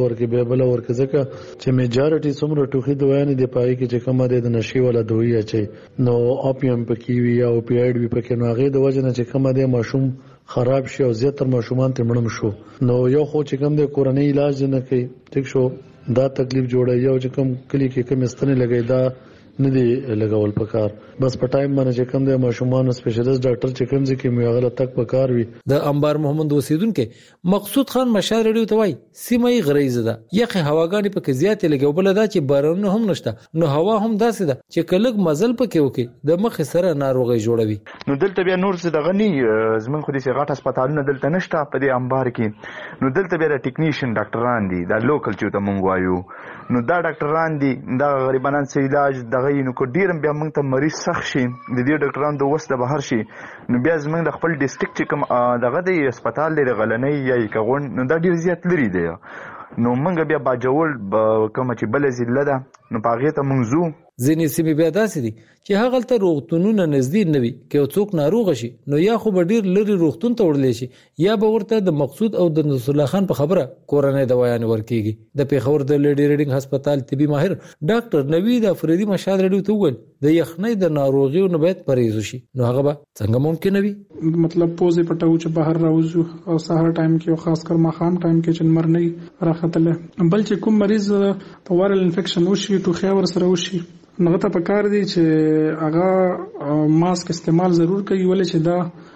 ځکه چې میجارټي څومره ټوخي دوايانې دی پای کې چې کومه د نشي والا دوی اچي نو اوپیم پکې وی او اوپیاید وی پکې نو هغه د وجه نه چې کومه دی ماشوم خراب شي او زیاتره ماشومان ته مړم شو. نو یو خو چې کم دی کورنۍ علاج نه کوي ټیک شو دا تکلیف جوړه یو چې کم کلی کې کم استنه لګي دا نه دی لګول پکار بس په ټایم باندې چې کم د ماشومان سپیشلیست ډاکټر چې کوم ځکه میغله تک پکار وي. د انبار محمد اوسیدونکو مقصود خان مشال رډیو ته وای سیمه غریزه ده یخه هواګانی پکې زیات لګي بل دا چې بارونه هم نشته نو هوا هم داسې ده چې کلک مزل پکې وکي د مخ سره ناروغي جوړوي. نو دلته بیا نور څه دغه نه زمون خو دې غټ هسپتالونه دلته نشته په دې انبار کې نو دلته بیا د ټیکنیشن ډاکټران دي دا لوکل چې ته مونږ وایو نو دا ډاکټران دي دا غریبانان سي علاج دغه نو کو ډیرم بیا موږ ته مریض سخت شي د دې ډاکټرانو د وسته بهر شي نو بیا زموږ د خپل ډیسټریکټ چې کوم دغه د هسپتال لري غلنۍ یا کغون نو دا ډیر زیات لري دی نو موږ بیا باجول کوم چې بل ضلع ده نو پاغه ته موږ زو ځینې سیمې بیا داسې دي چې هغه ته روغتونونه نږدې نه وي کې څوک ناروغ شي نو یا خو به ډیر لري روغتون ته وړل شي یا به ورته د مقصود او د نصر الله خان په خبره کورنۍ دوايان ورکیږي. د پیښور د لیډي ریډینګ هسپتال طبي ماهر ډاکټر نوید افریدي مشال رډیو ته وویل د یخنۍ د ناروغیو نه باید پرهیز وشي نو هغه به څنګه ممکن وي مطلب پوزې پټو چې بهر راوځو او سحر ټایم کې او خاص کر ماخام ټایم کې چې مرنۍ راختله بل چې کوم مریض په وایرل انفیکشن وشي ټوخی ور سره وشي نو ته پکار دي چې هغه ماسک استعمال ضرور کوي ولې چې دا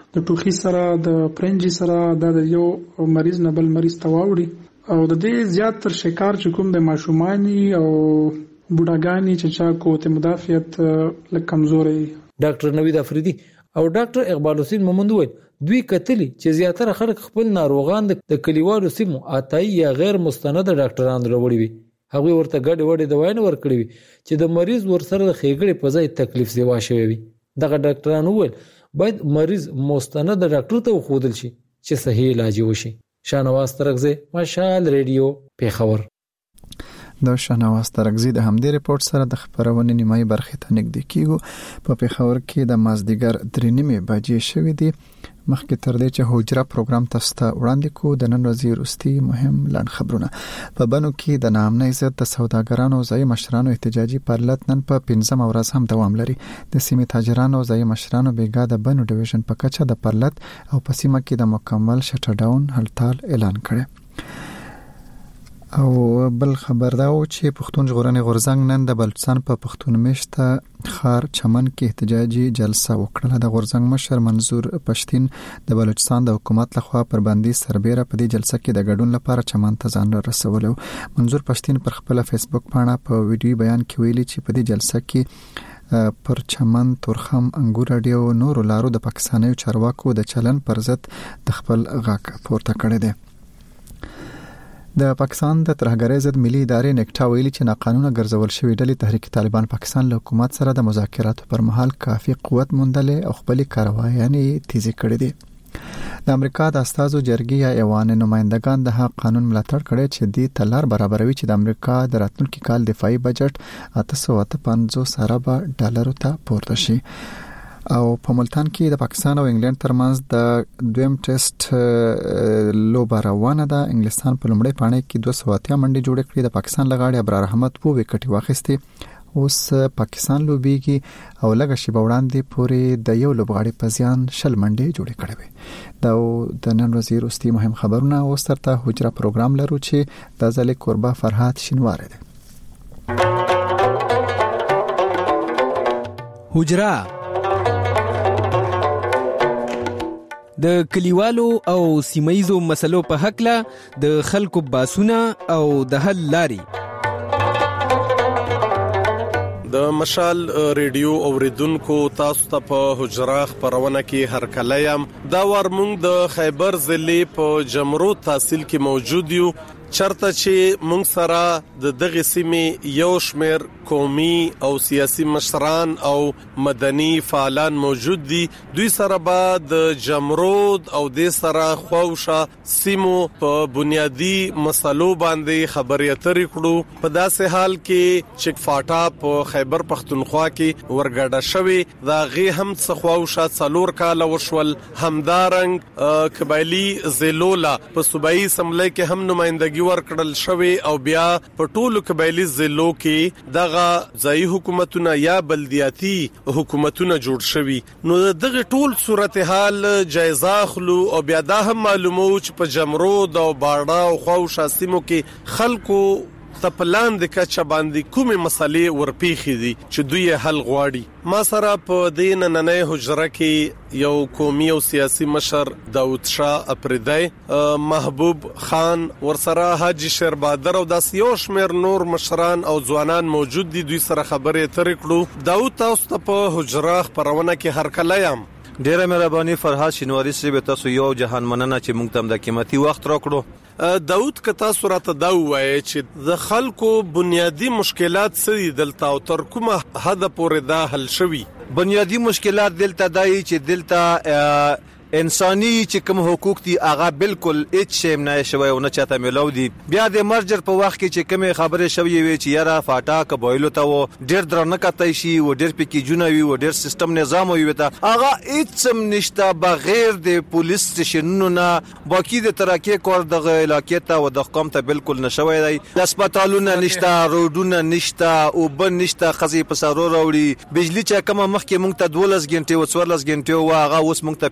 د ټوخي سره د پرنجي سره د یو مریض نه بل مریض ته واوړي او د دې زیات تر شکار چې کوم د ماشومانی او بوډاګانی چې چا قوت مدافعت لږ کمزوري. ډاکټر نوید افریدي او ډاکټر اقبال حسین محمد وویل دوی کتلی چې زیاتره خلک خپل ناروغان د کلیوالو سیمو آتای یا غیر مستند ډاکټران راوړي وي. هغه ورته ګډ وډ دوايان ورکړي وي چې د مریض ورسره د خېګړې په ځای تکلیف سیوا شوی وي. دغه ډاکټران وویل باید مریض مستند ډاکټر ته وښودل شي چې صحیح علاج وشي. شانواز ترغزی، مشال ریډیو، پیښور. د شنواز ترغزی د همدې ریپورت سره د خبرونې نیمایي برخې ته نږدې کیږو. په پیښور کې د مازدیګر 3:30 بجې شوې دي. مخکې تر دې چې حجره پروګرام تاسو ته وړاندې کو د نن ورځې وروستي مهم لاند خبرونه. په بنو کې د ناامنۍ ضد د سوداګرانو او ځایي مشرانو احتجاجي پرلط نن په 15 ورځ هم دوام لري. د سیمې تاجرانو او ځایي مشرانو بیګا د بنو ډیویژن په کچه د پرلط او په سیمه کې د مکمل شټ ډاون هړتال اعلان کړی. او بل خبر دا و چې پښتون ژغورنې غورځنګ نن د بلوچستان په پښتون میشته خار چمن کې احتجاجي جلسه وکړه. د غورځنګ مشر منظور پښتين د بلوچستان د حکومت لخوا پر باندې سربېره په دې جلسه کې د ګډون لپاره چمن ته ځان رسولو. منظور پښتين پر خپل فیسبوک پاڼه په ویډیو بیان کې ویلي چې په دې جلسه کې پر چمن، تورخم، انګور اډیو نور لارو د پاکستاني چارواکو د چلن پر ضد د خپل غاک پورته کړی دی. د پاکستان د ترهګرۍ ضد ملي ادارې نکټا ویلي چې ناقانونه ګرځول شوی ډلې تحریک طالبان پاکستان له حکومت سره د مذاکراتو پر مهال کافي قوت موندلې او خپل کاروایانې تیزی کړې دي. د امریکا د استازو جرګې یا ایوان نمائندگان د هغه قانون ملاتړ کړی چې د تلار برابروي چې د امریکا د راتلونکي کال دفاعي بجټ 850 ارب ډالر ته پورته شي. او په ملتان کې د پاکستان او انګلند ترمنځ د دویم ټیسټ لوبه روانه ده. انګلستان په لومړۍ پاڼه کې 280 منډې جوړې کړې. د پاکستان لغاړي ابرار احمد په وکټي واخیسته. اوس پاکستان لوبيږي او لږه شی وړاندې پورې د یو لوبغاړي په زیان 60 منډې جوړې کړې وي. دا د نن ورځې وروستي مهم خبرونه. اوس ترته حجره پروګرام لرو چې د ځلې قربا فرحات شینوار دی. حجره د کلیوالو او سیمایزو مسلو په حق له د خلکو باسونه او د حل لاري. د مشال ریډیو اوریدونکو تاسو ته په حجره خبرونه کې هر کله یم. دا ور موږ د خیبر ضلع په جمرو تحصیل کې موجود یو. چرته چې موږ سره د دغه سیمې یو شمیر قومي او سیاسي مشران او مدني فعالان موجود دي. دوی سره به د جمرود او د سره خوښه سیمو په بنیادی مسلو باندې خبرې اترې کړو. په داسې حال کې چې فاټا په خیبر پختونخوا کې ورګډه شوی دا غي هم څه خوښه څلور کال وشول. همدارنګ قبایلی زلولا په صوبایي اسمبلی کې هم نمائندګي ورکړل شوی او بیا په ټولو قبایلی ضلعو کې دغه ځایي حکومتونه یا بلدیاتي حکومتونه جوړ شوی. نو دغه ټول صورتحال جایزه اخلو او بیا دا هم معلومو چې په جمرود او باړه او خوښه سیمو کې خلکو تپلان د کچا باندې کومه مسلې ورپیخي دي چې دوی حل غواړي. ما سره په دین نننې حجره کې یو قومي او سیاسي مشر داوود شاه اپریدای، محبوب خان، ورسره حاجی شیربادر او د سیوشمیر نور مشران او ځوانان موجود دي. دوی سره خبرې اترې کړو. داوود تاسو ته په حجره خبرونه کې هر کله یم. ډیره مهرباني فرحات شینواری صاحب، تاسو یو جهان مننه چې موږ ته د قیمتي وخت راکړو. داود کتا صورت دا وایي چې د خلکو بنیادی مشکلات څه دلته او تر کومه حد پورې دا حل شوي؟ بنیادی مشکلات دلته دای چې دلته انساني چې کوم حقوق دي هغه بالکل هیڅ شیم نه شوی او نه چاته ملو دي. بیا د مرجر په وخت کې چې کومه خبره شوی وي چې یاره فاټا قبایلو ته و ډیر درنه کتای شي و ډیر پکې جنوي و ډیر سیستم نظام وي ته هغه هیڅ نشته بغیر د پولیس سټیشنونو نه باقی د ترکیه کور د علاقې ته و د حکومت ته بالکل نشوي دی. هسپتالونه نشته، روډونه نشته او بن نشته، خزي په سارو راوړي. بجلی چې کومه مخکې مونږ ته 12 غنټه او 14 غنټه و هغه اوس مونږ ته 15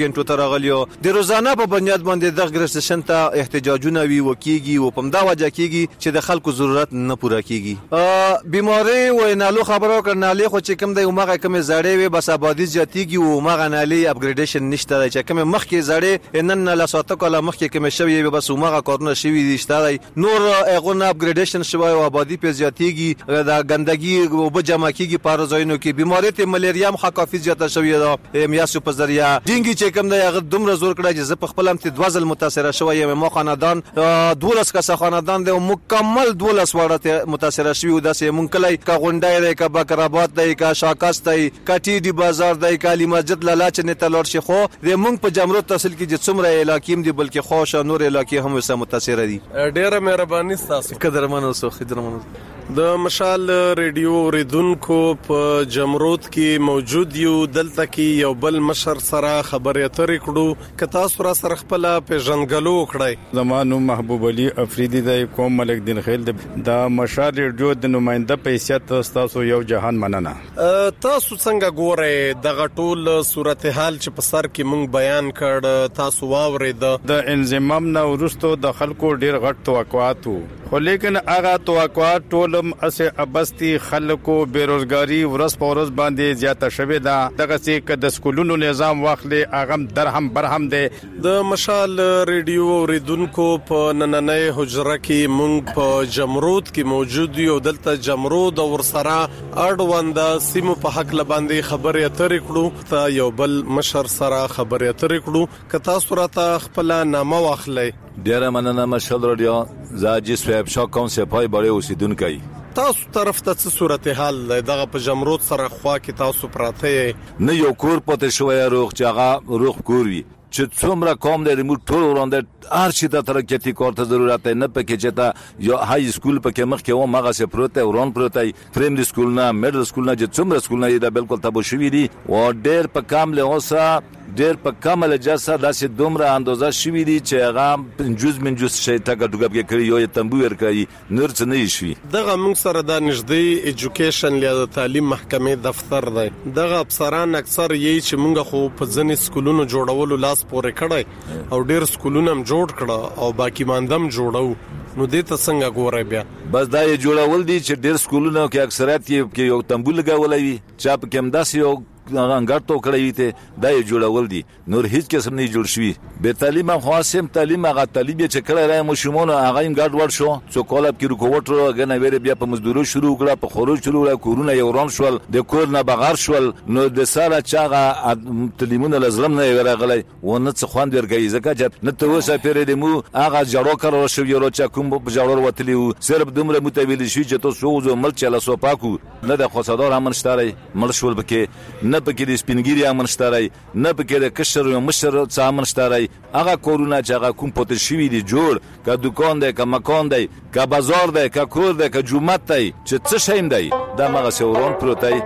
پوینټو ته راغلی د روزانه په بنیاد باندې د ګرسشن ته احتجاجونه وی وکيږي او په دا وجه کیږي چې د خلکو ضرورت نه پوره کیږي بیماری و نالو خبرو کړنالي خو چې کوم د عمره کوم زړې وي بس آبادی زیاتیږي او عمره نالي اپګریډیشن نشته چې کوم مخکې زړې نن لا ساته کله مخکې کوم شوی بس عمره کارونه شوی دي شته نور هغه اپګریډیشن شوی او آبادی په زیاتیږي د ګندګي او په جمع کیږي په ځایونو کې بیماری ته ملیریا هم کافي زیاته شوی ده میاسو په ذریعہ ډینګي چې کوم د هغه دومره زور کړی چې زه په خپل هم ته دوازل متاثر شوی یم ما خاندان 12 کس خاندان د مکمل 12 وړه متاثر شوی او داسې مونږ کله کا غونډای دی کا بکرآباد دی کا شاکاست دی کا ټی ډی بازار دی کالی مسجد لالاچ نه تلور شي خو د مونږ په جمرو تحصیل کې چې څومره علاقې دي بلکې خوش نور علاقې هم وسه متاثر دي ډیره مهرباني تاسو قدرمن اوسه خدمت د مشال ریډیو ریدونکو په جمرود کې موجود یو دلته کې یو بل مشر سره خبرې اترې کړو که تاسو را سره خپل پیژنګلو وکړئ زمانو محبوب علي افریدي د قوم ملک دین خیل د مشال ریډیو د نماینده په حیثیت تاسو یو جهان مننه تاسو څنګه ګورئ دغه ټول صورتحال چې په سر کې مونږ بیان کړ تاسو واورید د انضمام نه ورستو د خلکو ډیر غټ توقعات خو لیکن هغه توقعات ټول اسه ابستی خلکو بیروزګاری ورس پورس باندې زیاته شوه دا دغه چې ک د سکولونو نظام واخلي اغم درهم برهم دی د مشال ریډیو اوریدونکو په نننۍ حجره کې مونږ په جمرود کې موجود یو دلته جمرود او سره اړوند سیمو په حق لباندې خبرې اترې کړو ته یو بل مشر سره خبرې اترې کړو ک تاسو راته خپل نامه واخلئ ډیره مننه مشال رادیو زاجی سویب شا کوم سپای بړې اوسیدونکو تاسو طرف ته څه صورتحال دغه په جمرود سره خوا کې تاسو پراته نه یو کور پته شوی روغ چاغه روغ کور وی چې څومره کوم د ریموټ ټول وړاندې هر شي ته ترکتی کورته ضرورت نه پکې چته یو های سکول پکې مخ کې و مغه سه پروته ورون پروته پرایمري سکول نه میډل سکول نه چې څومره سکول نه دا بالکل تبو شوی دي او ډېر په کامل اوسه ډېر په کامل جسه داسې دومره اندازه شوی دي چې هغه منجوز شي تا ګډوګب کې کړی یو تنبو ور کوي نور څه نه شي دغه موږ سره د نږدې ایجوکیشن لیا تعلیم محکمې دفتر دی دغه افسران اکثر یې چې موږ خو په ځنې سکولونو جوړولو لاس پورې کړی او ډېر سکولونه هم جوړ کړه او باقی ماندم جوړو نو دې ته څنګه ګورای بیا بس دا یې جوړول دي چې ډېر سکولونه کې اکثریت کې یو تنبو لګولای وي چا په کوم داسې یو انګړ تو کړی ته دا یې جوړول دي نور هیڅ قسم نه جوړ شوی به تعلیم خاصم تعلیم هغه طالب چې کړه راي مشمون هغه انګړ ور شو څو کولاب کې رکوټ غنه ویری بیا په مزدورو شروع کړه په خروج شروع کړه کورونه یو رون شول د کور نه بغیر شول نو د ساره چاغه تعلیمونه لازم نه ورغلی ونه څه خوند ورګي ځکه چې نه ته وسه پیری دمو هغه جوړو کړو شو یو چا کوم په جوړور وتلی صرف دومره متویل شي چې تو سوزو مل چلا سو پاکو نه د خصادار امنشتاري ملشول بکې نه پکې د سپینګری امنشتاري نه پکې د کشر او مشر څا امنشتاري هغه کورونه چې هغه کوم پته شوی دي جوړ کا دکان دی کا مکان دی کا بازار دی کا کور دی کا جومات دی چې څه شیم دی دا مغه سورون پروتای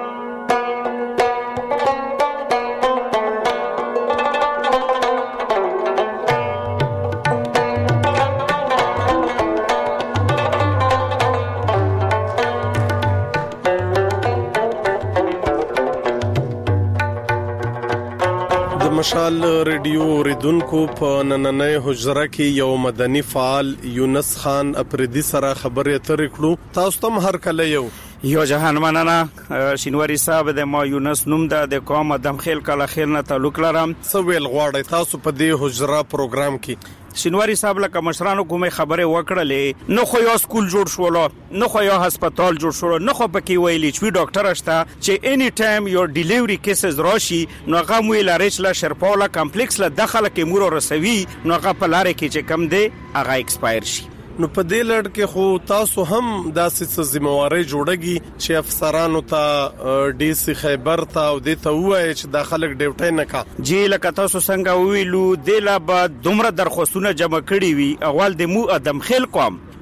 مشال ریډیو ریدونکو په نننۍ حجره کې یو مدني فعال یونس خان اپریدي سره خبرې اترې کړو تاسو تم هر کله یو جهان مننه شینواری صاحب د ما یونس نوم د قوم دم خیل کله خیر نه تعلق لرم سویل غواړی تاسو په دې حجره پروګرام کې شینواری صاحب لکه مشرانو کومه خبره وکړلې نو خو یو سکول جوړ شول نو خو یو هسپتال جوړ شول نو خو پکې ویلي چې ډاکټر اشته چې اني ټایم یور ډیلیوري کیسز راشي نو هغه مو لارچ لا شرپاولا کمپلیکس لا داخله کې مور رسوي نو هغه په لارې کې چې کم دی هغه ایکسپایر شي نو په دې لړ کې خو تاسو هم داسې ذمہواری جوړګي چې افسرانو ته ډي سي خیبر ته او د ته وایي چې داخله ډیوټي نه کا جی لکه تاسو څنګه ویلو د لا به دومره درخواستونه جمع کړي وي اول د مو ادم خیل کوم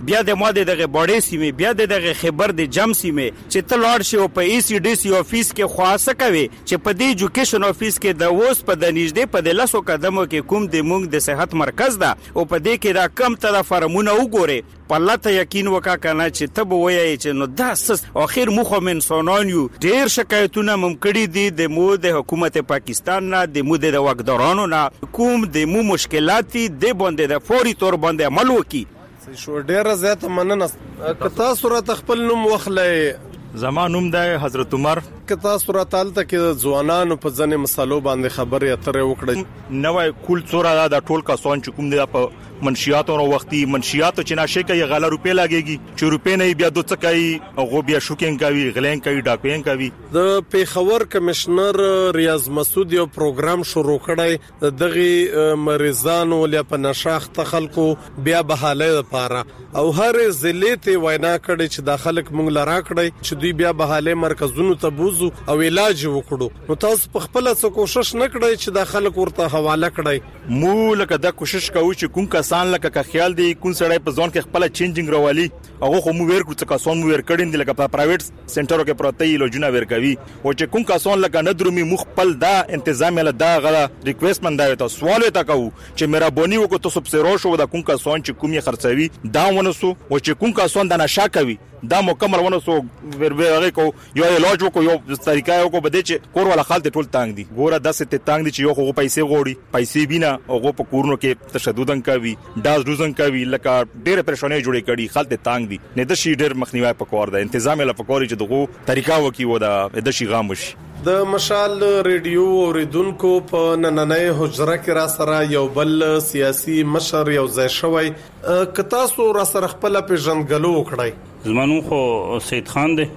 بیا د ماده دغه باډي سیمه بیا دغه خبر د جم سیمه چې ته لاړ شي او په ای سی ډي سی افیس کې خاصه کوي چې په دې ایجوکیشن افیس کې د اوس په د نږدې په د لاسو قدمو کې کوم د مونږ د صحت مرکز ده او په دې کې دا کم تر فرمونه وګوره په الله ته یقین وکا کنه چې ته به وایې چې نو دا سس اخر مخه من سونانیو ډیر شکایتونه ممکړي دي د مو د حکومت پاکستان نه د مو د وګدارانو نه کوم د مو مشکلات د باندې د فوري تور باندې عمل وکي شو ډیر زیات مننه کتا صورت خپل نوم وخلې زما نوم د حضرت عمر کتا صورت حالت کې ځوانانو په ځنې مسالو باندې خبرې اترې وکړې نوې کول څوره دا ټول کسان چې کوم دی په منشیاتو نو وختي منشیاتو چې ناشه کوي غلا روپې لګيږي چې روپې نه بیا دوه څه کوي او بیا شوکینګ کوي غلین کوي ډاکوین کوي د پیښور کمشنر ریاض مسعود یو پروګرام شروع کړی دغه مریضانو لپاره په نشاخت خلکو بیا بحاله لپاره او هر ضلع ته وینا کړي چې داخلك مونږ لرا کړی چې دوی بیا بحاله مرکزونو ته بوزو او علاج وکړو نو تاسو په خپل څه کوشش نه کړی چې داخلك ورته حواله کړی مو لکه دا کوشش کوو چې کوم کسان لکه خیال دی کوم سړی په ځون کې خپل چینجینګ راوالي هغه خو مو ور کړ څه کسان مو ور کړین دي لکه په پرایویټ سنټرو کې پروتې لوجونه ور کوي او چې کوم کسان لکه ندرومي مخبل دا تنظیم له دا غلا ریکوست منداوي تاسو سوال ته کوو چې مهرباني وکړو تاسو په سروش او دا کوم کسان چې کوم یې خرڅوي دا ونسو او چې کوم کسان د نشا کوي دا مکمل ونسو ور کو یو علاج وکړو یو طریقې وکړو بده چې کور ولا خالد ټول تانګ دي ګوره داسې ته تانګ دي چې یو خو پیسې غوړي پیسې بنا او په کورونو کې تشددن کوي داز روزن کوي لکه ډېر پریشانې جوړې کړي خالد تانګ دي نه د شي ډېر مخنیوي پکور ده تنظیم له پکوري چې دغه طریقہ وکي و د شي غامش د مشال ریډیو اوریدونکو په نننې حجره کې را سره یو بل سیاسي مشر یو ځای شوی کتا سو را سره خپل پیژنګلو وکړای زمانو خو سید خان دی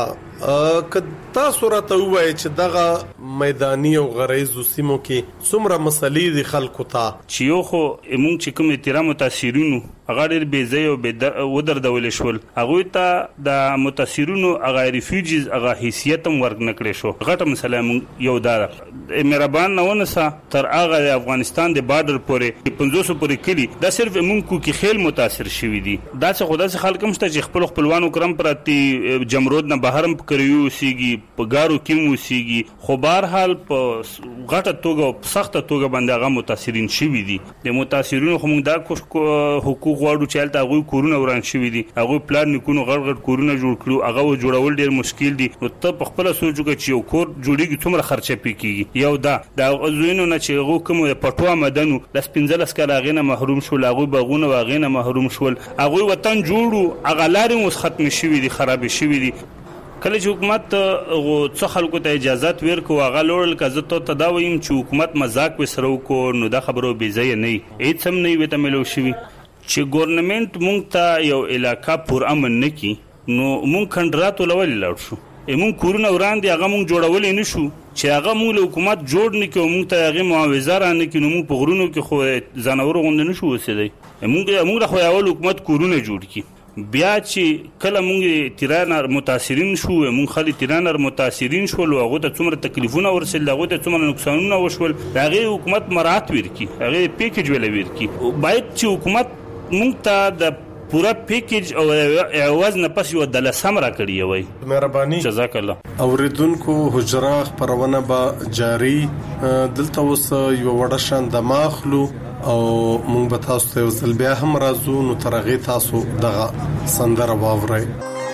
کتا صورت وای چې دغه میداني او غریزو سیمو کې څومره مسلې دي خلکو ته چې یو خو موږ چې کوم احترام متاثرینو هغه ډېر بې ځای او ودرول شول هغه ته د متاثرینو هغه ریفیوجیز هغه حیثیت هم ورکړل شو غټه مسله یو دار مهربان نه ونسه تر هغه د افغانستان د بارډر پورې 500 پورې کلی دا صرف موږ کو کې خیل متاثر شوی دي دا څه خدای څخه خلک مشته چې خپلوانو کرم پراتی جمرود نه بهرم کړیو سیږي په ګارو کې مو سیږي خو بهر حال په غټه توګه او سخته توګه باندې هغه متاثرین شوی دي د متاثرینو خو موږ دا حقوق غواړو چې هلته هغه کورونه وران شوی دي هغه پلان نکونو غړ کورونه جوړ کړو هغه جوړول ډیر مشکل دي نو ته په خپل سوچ وکړه چې یو کور جوړیږي څومره خرچه پکېږي یو دا زوینو نه چې هغه کوم د پټوا مدنو د 15 کال غینه محروم شول هغه بغونه واغینه محروم شول هغه وطن جوړو هغه لارې مو ختم شوی دي خراب شوی دي کله چې حکومت څو خلکو ته اجازهات ورکو هغه لورل کزه ته دا ویم چې حکومت مزاق وسرو کو نو دا خبرو بي ځای نه هیڅ هم نه وته ملو شوی چې ګورنمنت مونږ ته یو علاقہ پر امن نکي نو مونږ کندرات ولول لاړ شو مونږ کورونه وړاندې هغه مونږ جوړول نه شو چې هغه مونږ له حکومت جوړ نه کوي مونږ ته هغه معاوضه را نه کوي مونږ په غرونو کې خو ځناور غوند نه شو وسیدای مونږ خو یو حکومت کورونه جوړ کی بیا چې کله مونږ تیرانر متاثرین شو مونږ خالي تیرانر متاثرین شول او هغه ته څومره تکلیفونه ورسېل هغه ته څومره نقصانونه وشول هغه حکومت مراحت ورکی هغه پیکیج ویل ورکی باید چې حکومت مونږ ته د پورا پیکیج او عوض نه پس یو د لسم را کړی وای مهرباني جزاک الله اوریدونکو حجره خبرونه به جاری دلته اوس یو وړه شان د ماخلو او مونږ به تاسو ته ځل بیا هم راځو نو ترغه تاسو دغه سندره واورئ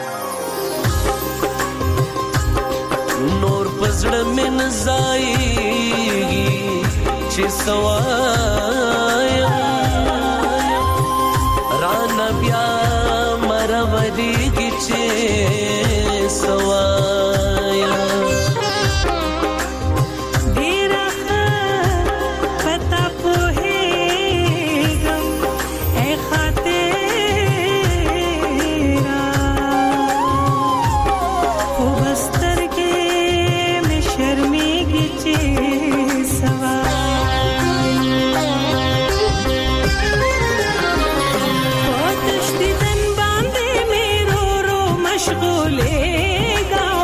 نور پزړه من زایږي چې سوایا رانا بیا مرودي چې سوایا مشغولے گا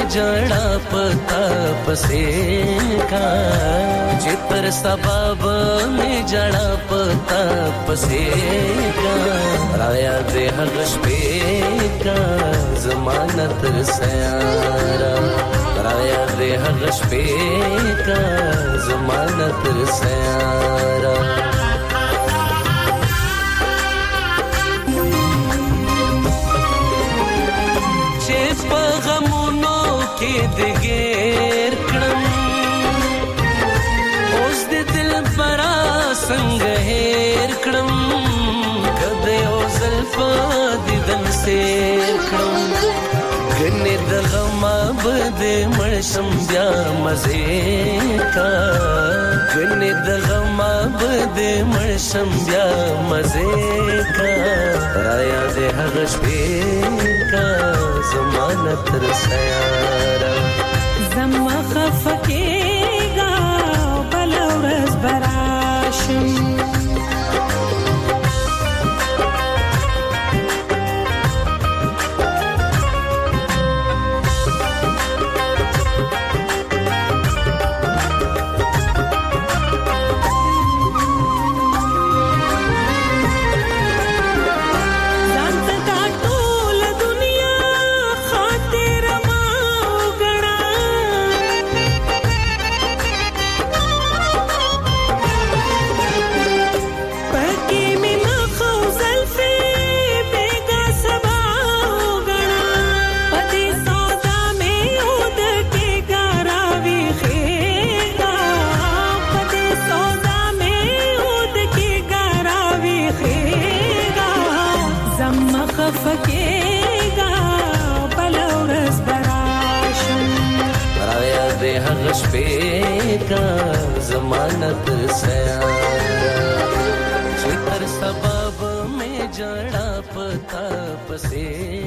जड़ा पता पसे का जितर सबब में जड़ा पता पसे का राया दे हगश पे का जमानत सयारा राया दे हगश पे का जमानत सयारा के दिगेर कड़म उस दिल परा संग हेर कड़म कदे ओ ज़ल्फ़ा दिदन से कड़म गने दगमा बदे मर्शम ब्या मज़े का गने दगमा बदे मर्शम ब्या मज़े का राया दे हगश पे का ज़मानत रसायारा ज़म्मा खफ़केगा बलौरज़ बराशम का जमानत सयारा चितर सबब में जड़ा पता पसे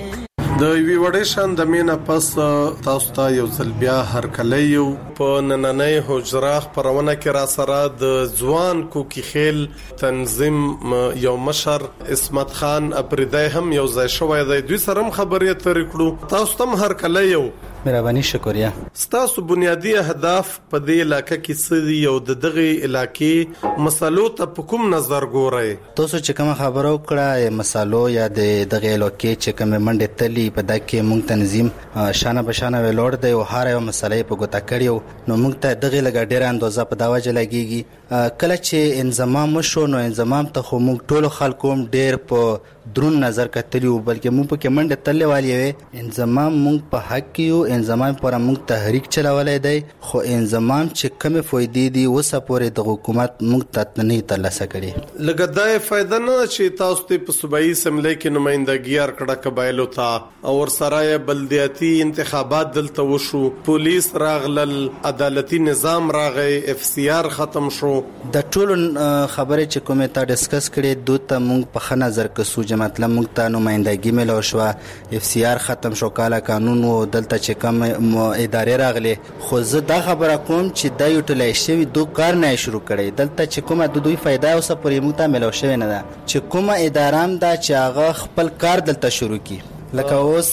د وی وړې شان د مینا پس تاسو ته یو ځل بیا هر کله یو په نننۍ حجره خبرونه کې را سره د ځوان کوکی خیل تنظیم یو مشر اسمت خان اپریدای هم یو ځای شوی دی دوی سره خبرې ترې کړو تاسو ته هر کله یو مهرباني شکریا ستاسو بنیادی اهداف په دې علاقې کې څه دي او د دغه علاقې مسالو ته په کوم نظر ګورئ تاسو چې کوم خبرو کړه مسالو یا د دغه علاقې چې کوم منډه تلی په دکې مونږ تنظیم شانه بشانه ولور دی او هر یو مسلې په ګوته کړیو نو مونږ ته دغه لګ ډیر اندازه په داوجه لګیږي کله چې انضمام شو نو انضمام ته خو مونږ ټول خلکو ډیر په درون نظر کتلیو بلکې مونږ په کې منډه تللی والی وي انضمام مونږ په حق کیو انضمام پر مونږ تحریک چلولای دی خو انضمام چې کوم فائدې دي وسه پورې د حکومت مونږ ته نه ترلاسه کړي لګدای فائدہ نه چې تاسو ته په صوبایي اسمبلی کې نمائندګي ورکړه قبایلو ته او سرای بلدیاتي انتخابات دلته وشو پولیس راغلل عدالتي نظام راغی اف سی آر ختم شو د ټول خبرې چې کومه تا ډسکس کړي دوته مونږ په ښه نظر کې سوچ مطلب مونږ ته نمائندګي ملو شو اف سی آر ختم شو کاله قانون و دلته چې کوم ادارې راغلي خو زه دا خبره کوم چې د یوټیلای شوی دوه کار نه شروع کړي دلته چې کومه د دوی فائدہ اوس پرې مونږ ته ملو شوی نه ده چې کومه ادارام دا چې هغه خپل کار دلته شروع کړي لکه اوس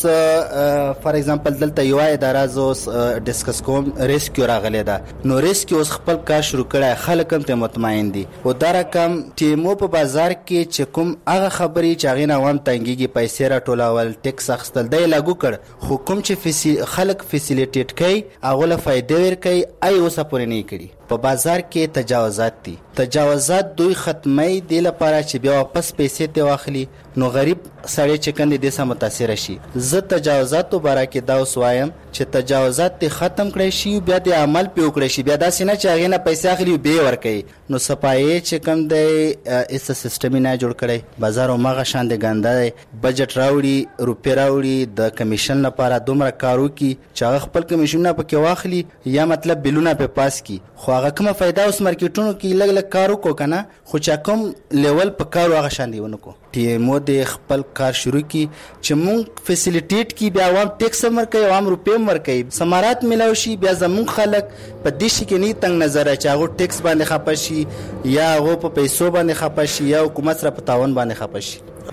فار ایگزامپل دلته یو اداره زوس ډسکس کوم ریسکیو راغلی ده نو ریسکیو اوس خپل کار شروع کړي خلک هم ته مطمئن دي او دا رقم ټیمو په بازار کې چې کوم هغه خبري چې هغه عوام تنګيږي پیسې راټولول ټیکس اخیستل دی لاګو کړ حکومت چې خلک فیسیلیټیټ کوي هغه له فائدې ور کوي ای اوس پورې نه کړي په بازار کې تجاوزات دي تجاوزات دوی ختمي دی لپاره چې بیا واپس پیسې ته واخلي نو غریب سړی چې کنده د سم متاثر شي زه تجاوزات دوباره کې دا وسوایم چې تجاوزات ته ختم کړي شي بیا د عمل په وکړي شي بیا دا سینه چې هغه نه پیسې اخلي به ور کوي نو صفایي چې کم دی اس سیستم نه جوړ کړي بازار او مغه شان د ګنده بجټ راوړي روپې راوړي د کمیشن لپاره دومره کارو کی چې هغه خپل کمیشن نه پکې واخلي یا مطلب بلونه په پاس کی خو هغه کومه فائدہ اوس مارکیټونو کې لګ لګ کارو کو کنه خو چا کوم لیول په کارو هغه شان دی ونکو ټي مو د خپل کار شروع کی چې مونږ فیسیلیټیټ کی بیا عوام ټیکس ورکوي عوام روپې ورکوي سمارات ملاوي شي بیا زمون خلک په دې شي کې نه تنگ نظر چې هغه ټیکس باندې خپشي یا هغه په پیسو باندې خپشي یا حکومت سره په تاون باندې خپشي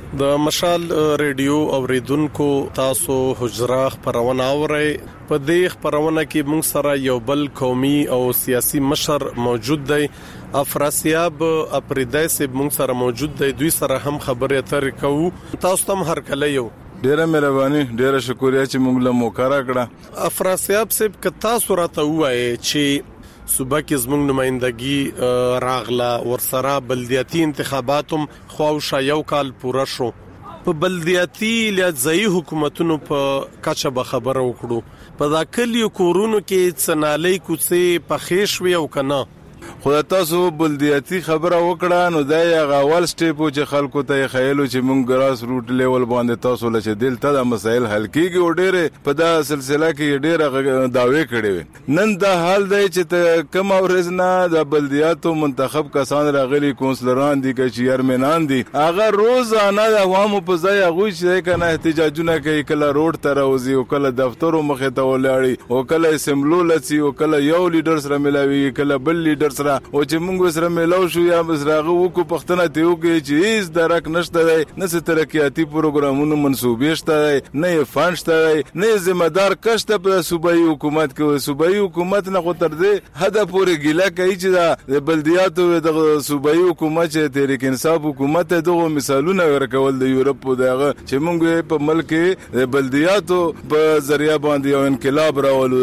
د مشال ریډیو اوریدونکو تاسو حجره خبرونه اورئ. په دې خبرونه کې موږ سره یو بل قومي او سیاسي مشر موجود دی. افراسیاب اپریدای سیب موږ سره موجود دی. دوی سره هم خبرې اترې کوو. تاسو هم هر کله یو ډیره مهرباني، ډیره شکریا چې موږ له موقع راکړه. افراسیاب سیب که تاسو راته وایي چې صوبه کې زموږ نمائندګي راغله، ورسره بلدیاتي انتخاباتم خواوشه یو کال پوره شو، په بلدیاتي لیاځایي حکومتونو په کچه به خبره وکړو. په دا کلیو کورونو کې څنالۍ کوڅې پخې شوې او کنه؟ خدای تاسو بلدیاتي خبره وکړه نو دا یو اول سټیپ چې خلکو ته خیالو چې موږ ګراس روټ لیول باندې تاسو لچ دلته د مسایل حل کیږي او ډېر په دا سلسله کې ډېر داوی کړي وي. نن دا حال دی چې کم اورز نه د بلدیاتو منتخب کسان راغلي، کونسلران دي که چیرمنان دي، هغه روزانه د عوامو په ځای هغه چې کنه احتجاجونه کوي، کله روډ ته راوځي او کله دفترو مخه ته ولاړي او کله اسمبلو لسی او کله یو لیډر سره ملاوي، کله بل لیډر سره او چې موږ سره ملاو شو یا مسراغه وکړو پښتنه ته وکړي چې هیڅ درک نشته دی، نه څه ترقیاتي پروګرامونو منسوبې شته دی، نه یې فند شته دی، نه یې ذمہ دار کشته په صوبایي حکومت کې. صوبایي حکومت نه خو تر دې حد پورې ګیله کوي چې د بلدیاتو د صوبایي حکومت چې تحریک انصاف حکومت دغه مثالونه ورکول د یورپ دغه چې موږ په ملک د بلدیاتو په ذریعہ باندې یو انقلاب راولو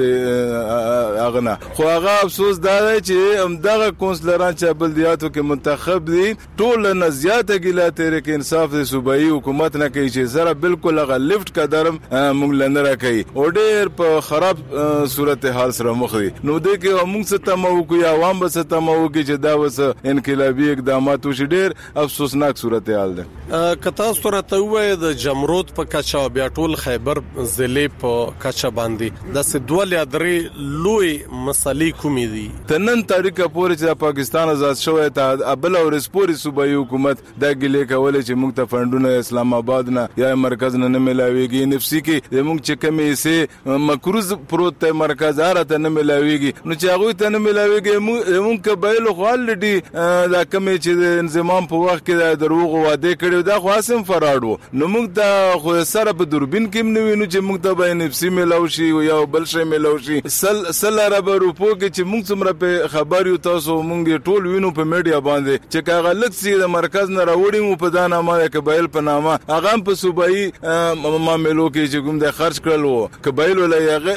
لاندې اغنه. خو هغه افسوس دا دی چې دغه کونسلران چې بلدیاتو کې منتخب دي ټول نه زیاته ګیله تحریک انصاف د صوبایي حکومت نه کوي چې سره بالکل هغه لیفت قدم موږ لنه راکړي او ډېر په خراب صورتحال سره مخ دي. نو دې کې موږ څه تمو کوي، عوام به څه تمو کوي چې دا وس انقلابي اقدامات وشي. ډېر افسوسناک صورتحال ده. کتا سورته وای د جمرود په کچا بیا ټول خیبر ضلع په کچا باندې د سدول یادري لوی مسلې کومې دي؟ تنن تاریخ پورې چې پاکستان آزاد شوی ته ابل او رسپوري صوبایي حکومت دا ګلې کولې چې موږ ته فندونه اسلام آباد نه یا مرکز نه ملاويږي، نفسي کې موږ چې کمې سه مکروز پروت ته مرکز ارته نه ملاويږي. نو چې هغه ته نه ملاويږي موږ قبایل خو الډي دا کمې چې انضمام په وخت کې دروغ واده کړي دا خاصم فراډ وو. نو موږ ته خو سره په دوربین کې نه وینو چې موږ ته به نفسي ملاوي شي یا بل شي ملاوي شي. سل عرب روپو کې چې موږ څومره په خبر یو تاسو مونږ ټول وینو په میډیا باندې چې کاغه لکسي د مرکز نه راوړي مو په دانه ما قبایل په نامه هغه په صوبایي معاملو کې چې کوم د خرج کړل وو قبایل ولایغه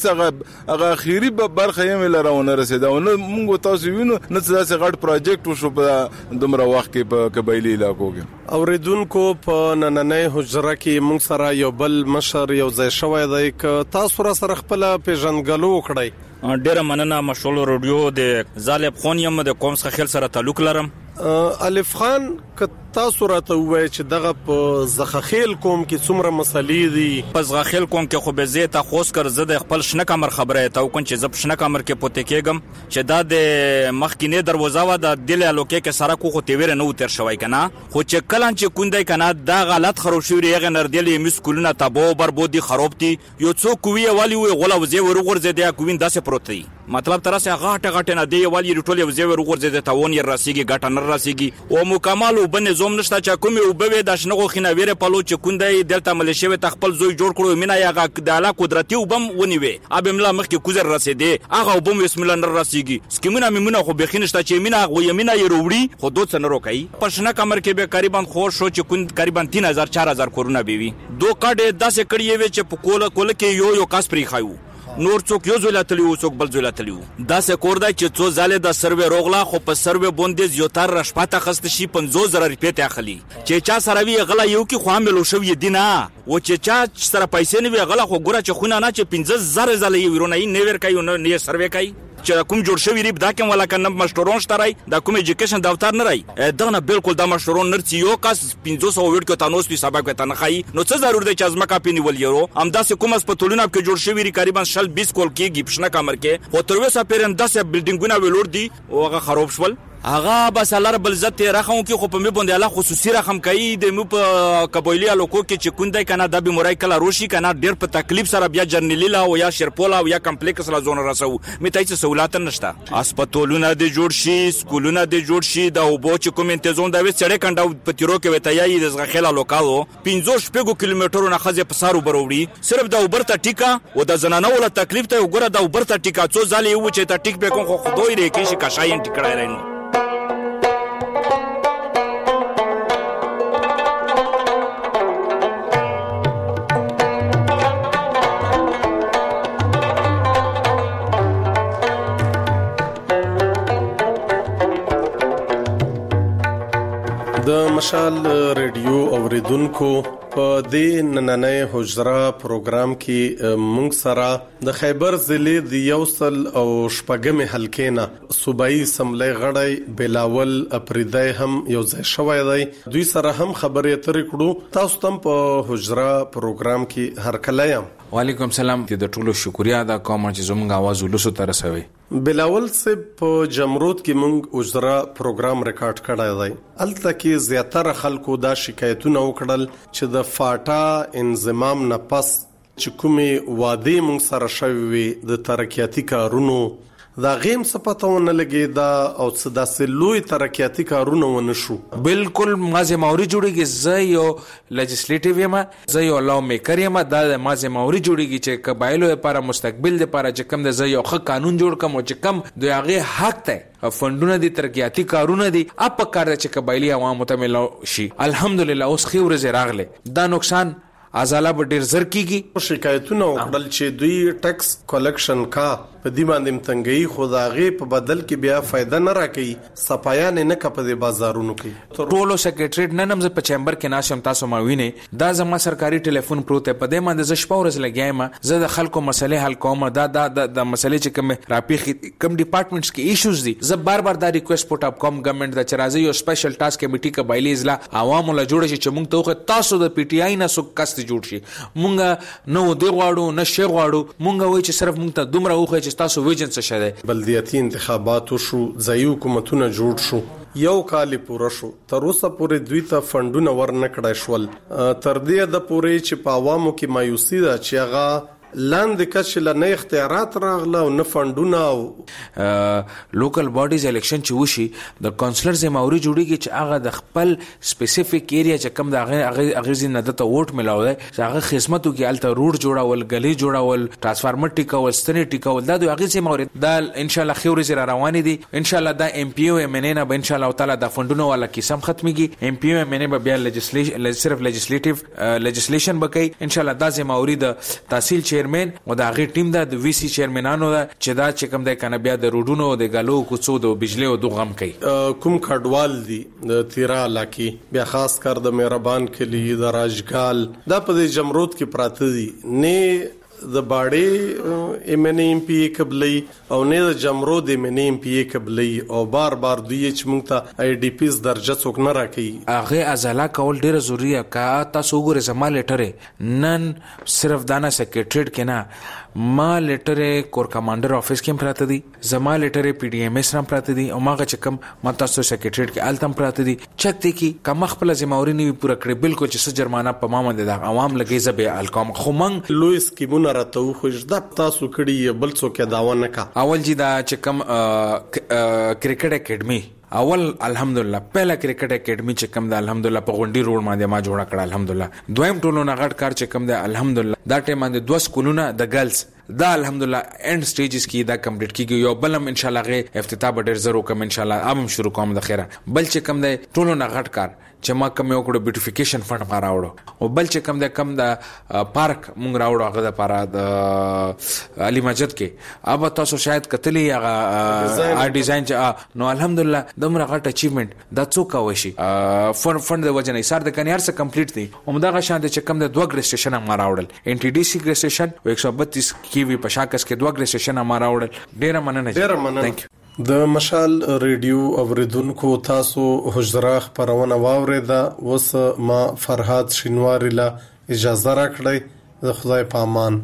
هغه اخیری برخه یې ملرونه رسیدا او مونږ تاسو وینو نه څه غټ پروجیکټ وشو په دمر وخت کې په قبایلی علاقو کې. اوریدونکو په نننۍ حجره کې مونږ سره یو بل مشر یو ځای شوی دی ک تاسو سره خپل پیژنګلو وکړئ. ډیره مننه. مشال ریډیو د زالب خون یم د قوم څخه خل سره تعلق لرم. الف خان ک تاسو راته وای چې دغه په زخخیل قوم کې څومره مسلې دي؟ په زخخیل قوم کې خو به زه ته خوښ کر زه د خپل شنه کمر خبره ته وکم چې زه شنه کمر کې پته کېګم چې دا د مخکینه دروازه و د دل الوکې کې سره کو خو تیور نه وتر شوی کنه. خو چې کلان چې کوندای کنه دا غلط خروشوري یغه نردلې مسکولونه تبو بربودي خرابتي یو څوک وی والی وی غلا وزې ورغور زه د کوین داسې پروتي مطلب ترسه غاټه نه دی والی ټول وزې ورغور زه د تاون یې راسيږي غټه نه راسيږي او مکمل وبنه زوم نشته چې کومه وبوي د شنغو خینه ویره پلو چې کوندای دلته ملشوي تخپل زوی جوړ کړو مینا یغه د اعلی قدرتي وبم ونیوي ابملا مخکې کوزر رسیدي هغه وبم بسم الله نر راسيږي سکیمونه میمونه خو بخینشته چې مینا غو یمینا یې وروړي خو دوت نه روکای پښنه کمر کې به قریبا خو شو چې کوند قریبا 3000 4000 کورونه بیوي دو کډه 10 کړي وي چې په کول کې یو کاس پری خایو نور څوک یو زولاتلیو څوک بل زولاتلیو دا سه کوردا چې څو زاله د سروې روغلا خو په سروې بوندې زیاتار رشپاته خست شي 50000 روپیا ته اخلي چې چا سره وی غلا یو کې خو عامل شو دینه و چې چا سره پیسې نه وی غلا خو ګوره چې خونه نه چې 15000 زاله یې ورونه نه ور کوي نه سروې کوي چې کوم جوړ شوی ریب دا کوم ولا کنه مشتورون شترای دا کوم ایجوکیشن دفتر نه راي دا نه بالکل دا مشتورون نرسي یو کس 500 ور کې تاسو په سبق ته نه خای نو څه ضرور دی چې ازما کا پینی ول یورو ام دا کوم هسپتالونه کې جوړ شوی ری قریبا 20 کول کې گیپشنه کمر کې خو تر وسه پیرن 10 بلډینګونه ولور دي او هغه خراب شول هغه بس الله رب العزت رحم کوي خو په مې باندې الله خصوصي رحم کوي د مو په قبایلی الکو کې چې کوندای کنه د بیماری کله روشي کنه ډیر په تکلیف سره بیا جرنیلا او یا شرپولا او یا کمپلیکس لا زون راسو مې ته څه سہولت نشته هسپتالونه د جوړ شي سکولونه د جوړ شي د اوبو چې کوم تنظیم د وسړې کنده په تیرو کې وته یی د زغخیلا لوکالو 15 کیلومترو نه خزه په سارو بروړي صرف د اوبر ته ټیکا او د زنانه ول تکلیف ته وګوره د اوبر ته ټیکا څو ځلې و چې ته ټیک به کوم خو خدای دې کې شي کاشاین ټیکړای رین د مشال ریډیو اوریدونکو په دې نننې حجره پروګرام کې مونږ سره د خیبر ضلع د یوسل او شپږمې حلقې نه صوبایي اسمبلی غړی بلاول اپریدای هم یو ځای شوی دی دوی سره هم خبرې اترې کړو تاسو تم په حجره پروګرام کې هر کله یم وعلیکم سلام د ټولو شکریا دا کوم چې زموږ आवाज ولوسو تر رسوي بلاول سے په جمرود کې مونږ اجرا پروګرام ریکارډ کړی دی الته کې زیاتره خلکو دا شکایتونه وکړل چې د فاټا انضمام نه پس چې کومې وعده مونږ سره شوی د ترقیاتي کارونو دا غیم صفتونه لګي دا او صدا سلوي ترقیاتي کارونه ونشو بالکل مازه موري جوړیږي زيو لیجسلیټیو یم زيو لاو میکر یم دا مازه موري جوړیږي چې قبایلو لپاره مستقبل لپاره چې کم د زيو خ قانون جوړ کوم چې کم د هغه حق ته فندونه دي ترقیاتي کارونه دي اپ کار چې قبایلی عوام متمل شي الحمدلله اوس خو ورځ راغله دا نقصان ازاله به ډیر زر کیږي شکایتونه وکړل چې دوی ټیکس کلیکشن کا په دې باندې متنګي خداغي په بدل کې بیا فائدہ نه راکې صفایان نه کپ د بازارونو کې ټولو سیکریټریټ نن هم په چیمبر کې ناشم تاسو ما ویني دا زما سرکاري ټلیفون پروت په دې باندې ز شپه ورځ لګایم زه د خلکو مسلې حل کوم دا د مسلې چې کوم راپیخ کوم ډپارټمنټس کې ایشوز دي زه بار بار دا ریکوست پټ اپ کوم ګورنمنت د چرازي یو سپیشل ټاسک کمیټي قبایلی ازلا عوامو له جوړ شي چې موږ ته تاسو د پی ټی آی نه سو کست جوړ شي مونږه نو دی غواړو نه شي غواړو مونږه وای چې صرف مونږ ته دومره وخه چې تاسو ویژن څه شه بلدیاتي انتخابات شو ځایو حکومتونه جوړ شو یو کال پوره شو تر اوسه پورې دوی ته فندونه ورنکړای شول تر دې د پورې چې په عوامو کې مایوسي ده چې هغه لاندې کچ له نه اختیارات راغله او نه فندونه او لوکل باډیز الیکشن چې وشي د کونسلرز ماوري جوړیږي چې هغه د خپل سپیسیفیک ایریا چې کم د هغه زین د ته ووټ ملاوي چې هغه خدماتو کې الته روډ جوړاول غلي جوړاول ترانسفارمر ټیکاول ستنې ټیکاول دا د هغه زین ماوري دا ان شاء الله خو ورځ روانې دي ان شاء الله دا ام پی او ام ان نه به ان شاء الله تعالی د فندونو والا کیسم ختميږي ام پی او ام ان به بیا لیجسلیشن صرف لیجسلیشن بکې ان شاء الله دا زین ماوري د تحصیل چیرمن او د هغه ټیم د وی سی چیرمنانو چې دا چې کوم د کنه بیا د روډونو د غالو کوڅو د بجلی او د غم کوي کوم کډوال دي د تیرا علاقې بیا خاص کر د مهربان کلی د راجګال دا په جمرود کې پراته دي نه د باړې ام ان پی قبلی او نه د جمرود ام ان پی قبلی او بار بار دوی چې مونږ ته ای ډی پیز درجه څوک نه راکې هغه ازاله کول ډیره ضروری کا تاسو ګوره زما لیټر نن صرف دانا سیکریټریټ کې نه ما لیټر کور کمانډر افیس کې پراته دي زما لیټر پی ډی ایم ایس رام پراته دي او ماغه چې کم ما تاسو سیکریټریټ کې التم پراته دي چک دي کې کم خپل ذمہواری نه پوره کړې بالکل چې څه جرمانه په ما باندې د عوام لګي زبې الکم خو منګ لویس کیمونه راته خو دا تاسو کړي بل څوک داوا نه کا اول جی دا چې کم کرکټ اکیډمي اول الحمدلله پهلا کرکټ اکیډمي چې کم ده الحمدلله په غونډي روډ باندې ما جوړه کړه الحمدلله دویم ټولو نه غټ کار چې کم ده الحمدلله دا ټیم باندې 2 سکولونه د ګرلز دا الحمدلله اند سټیجز کې دا کمپلیټ کیږي یو بلم ان شاء الله غي افتتاح به ډیر زرو کوم ان شاء الله اب هم شروع کوم د خیره بل چې کم ده ټولو نه غټ کار چې ما کوم یو کړو بیوټیفیکیشن فند ما راوړو او بل چې کم د پارک مونږ راوړو هغه د لپاره د علي مسجد کې اب تاسو شاید کتلی هغه ډیزاین نو الحمدلله دمر غټ اچیومنت دا څوک وشي فند د وجنې سر د کنيار سره کمپلیټ دي همدغه شان چې کم د دوه ګریسټیشن ما راوړل ان ټي ډي سي ګریسټیشن او 132 کی وی په شاکس کې دوه ګریسټیشن ما راوړل ډیره مننه د مشال ریډیو اوریدونکو تاسو حجره خبرونه واوریدا وس ما فرهاد شینواری لا اجازه راکړی د خدای په امان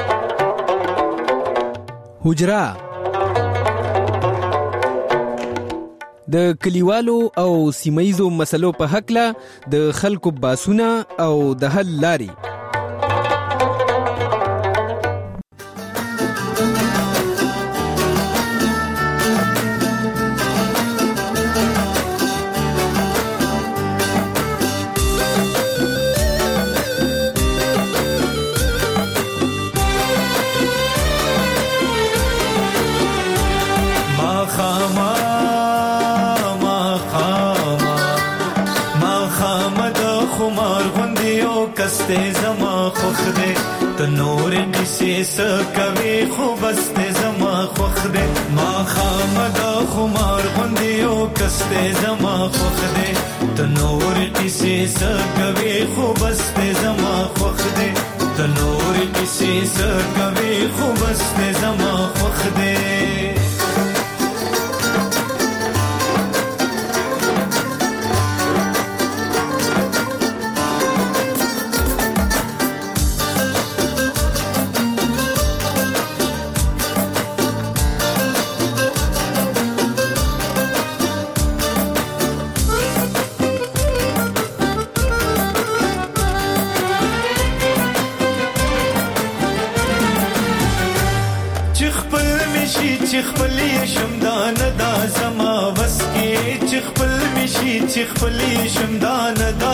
حجره د کلیوالو او سیمایزو مسلو په حق له د خلکو باسونه او د حل لاري. زما خوخ دے تو نور کسی سکوی خوبست زما خوخ دے ما خامدا خمار غندیو کستے زما خوخ دے تو نور کسی سکوی خوبست زما خوخ دے تو نور کسی سکوی خوبست زما خوخ دے. چخپلی شمدان دا زما وسکی چخپل میشی چخپلی شمدان دا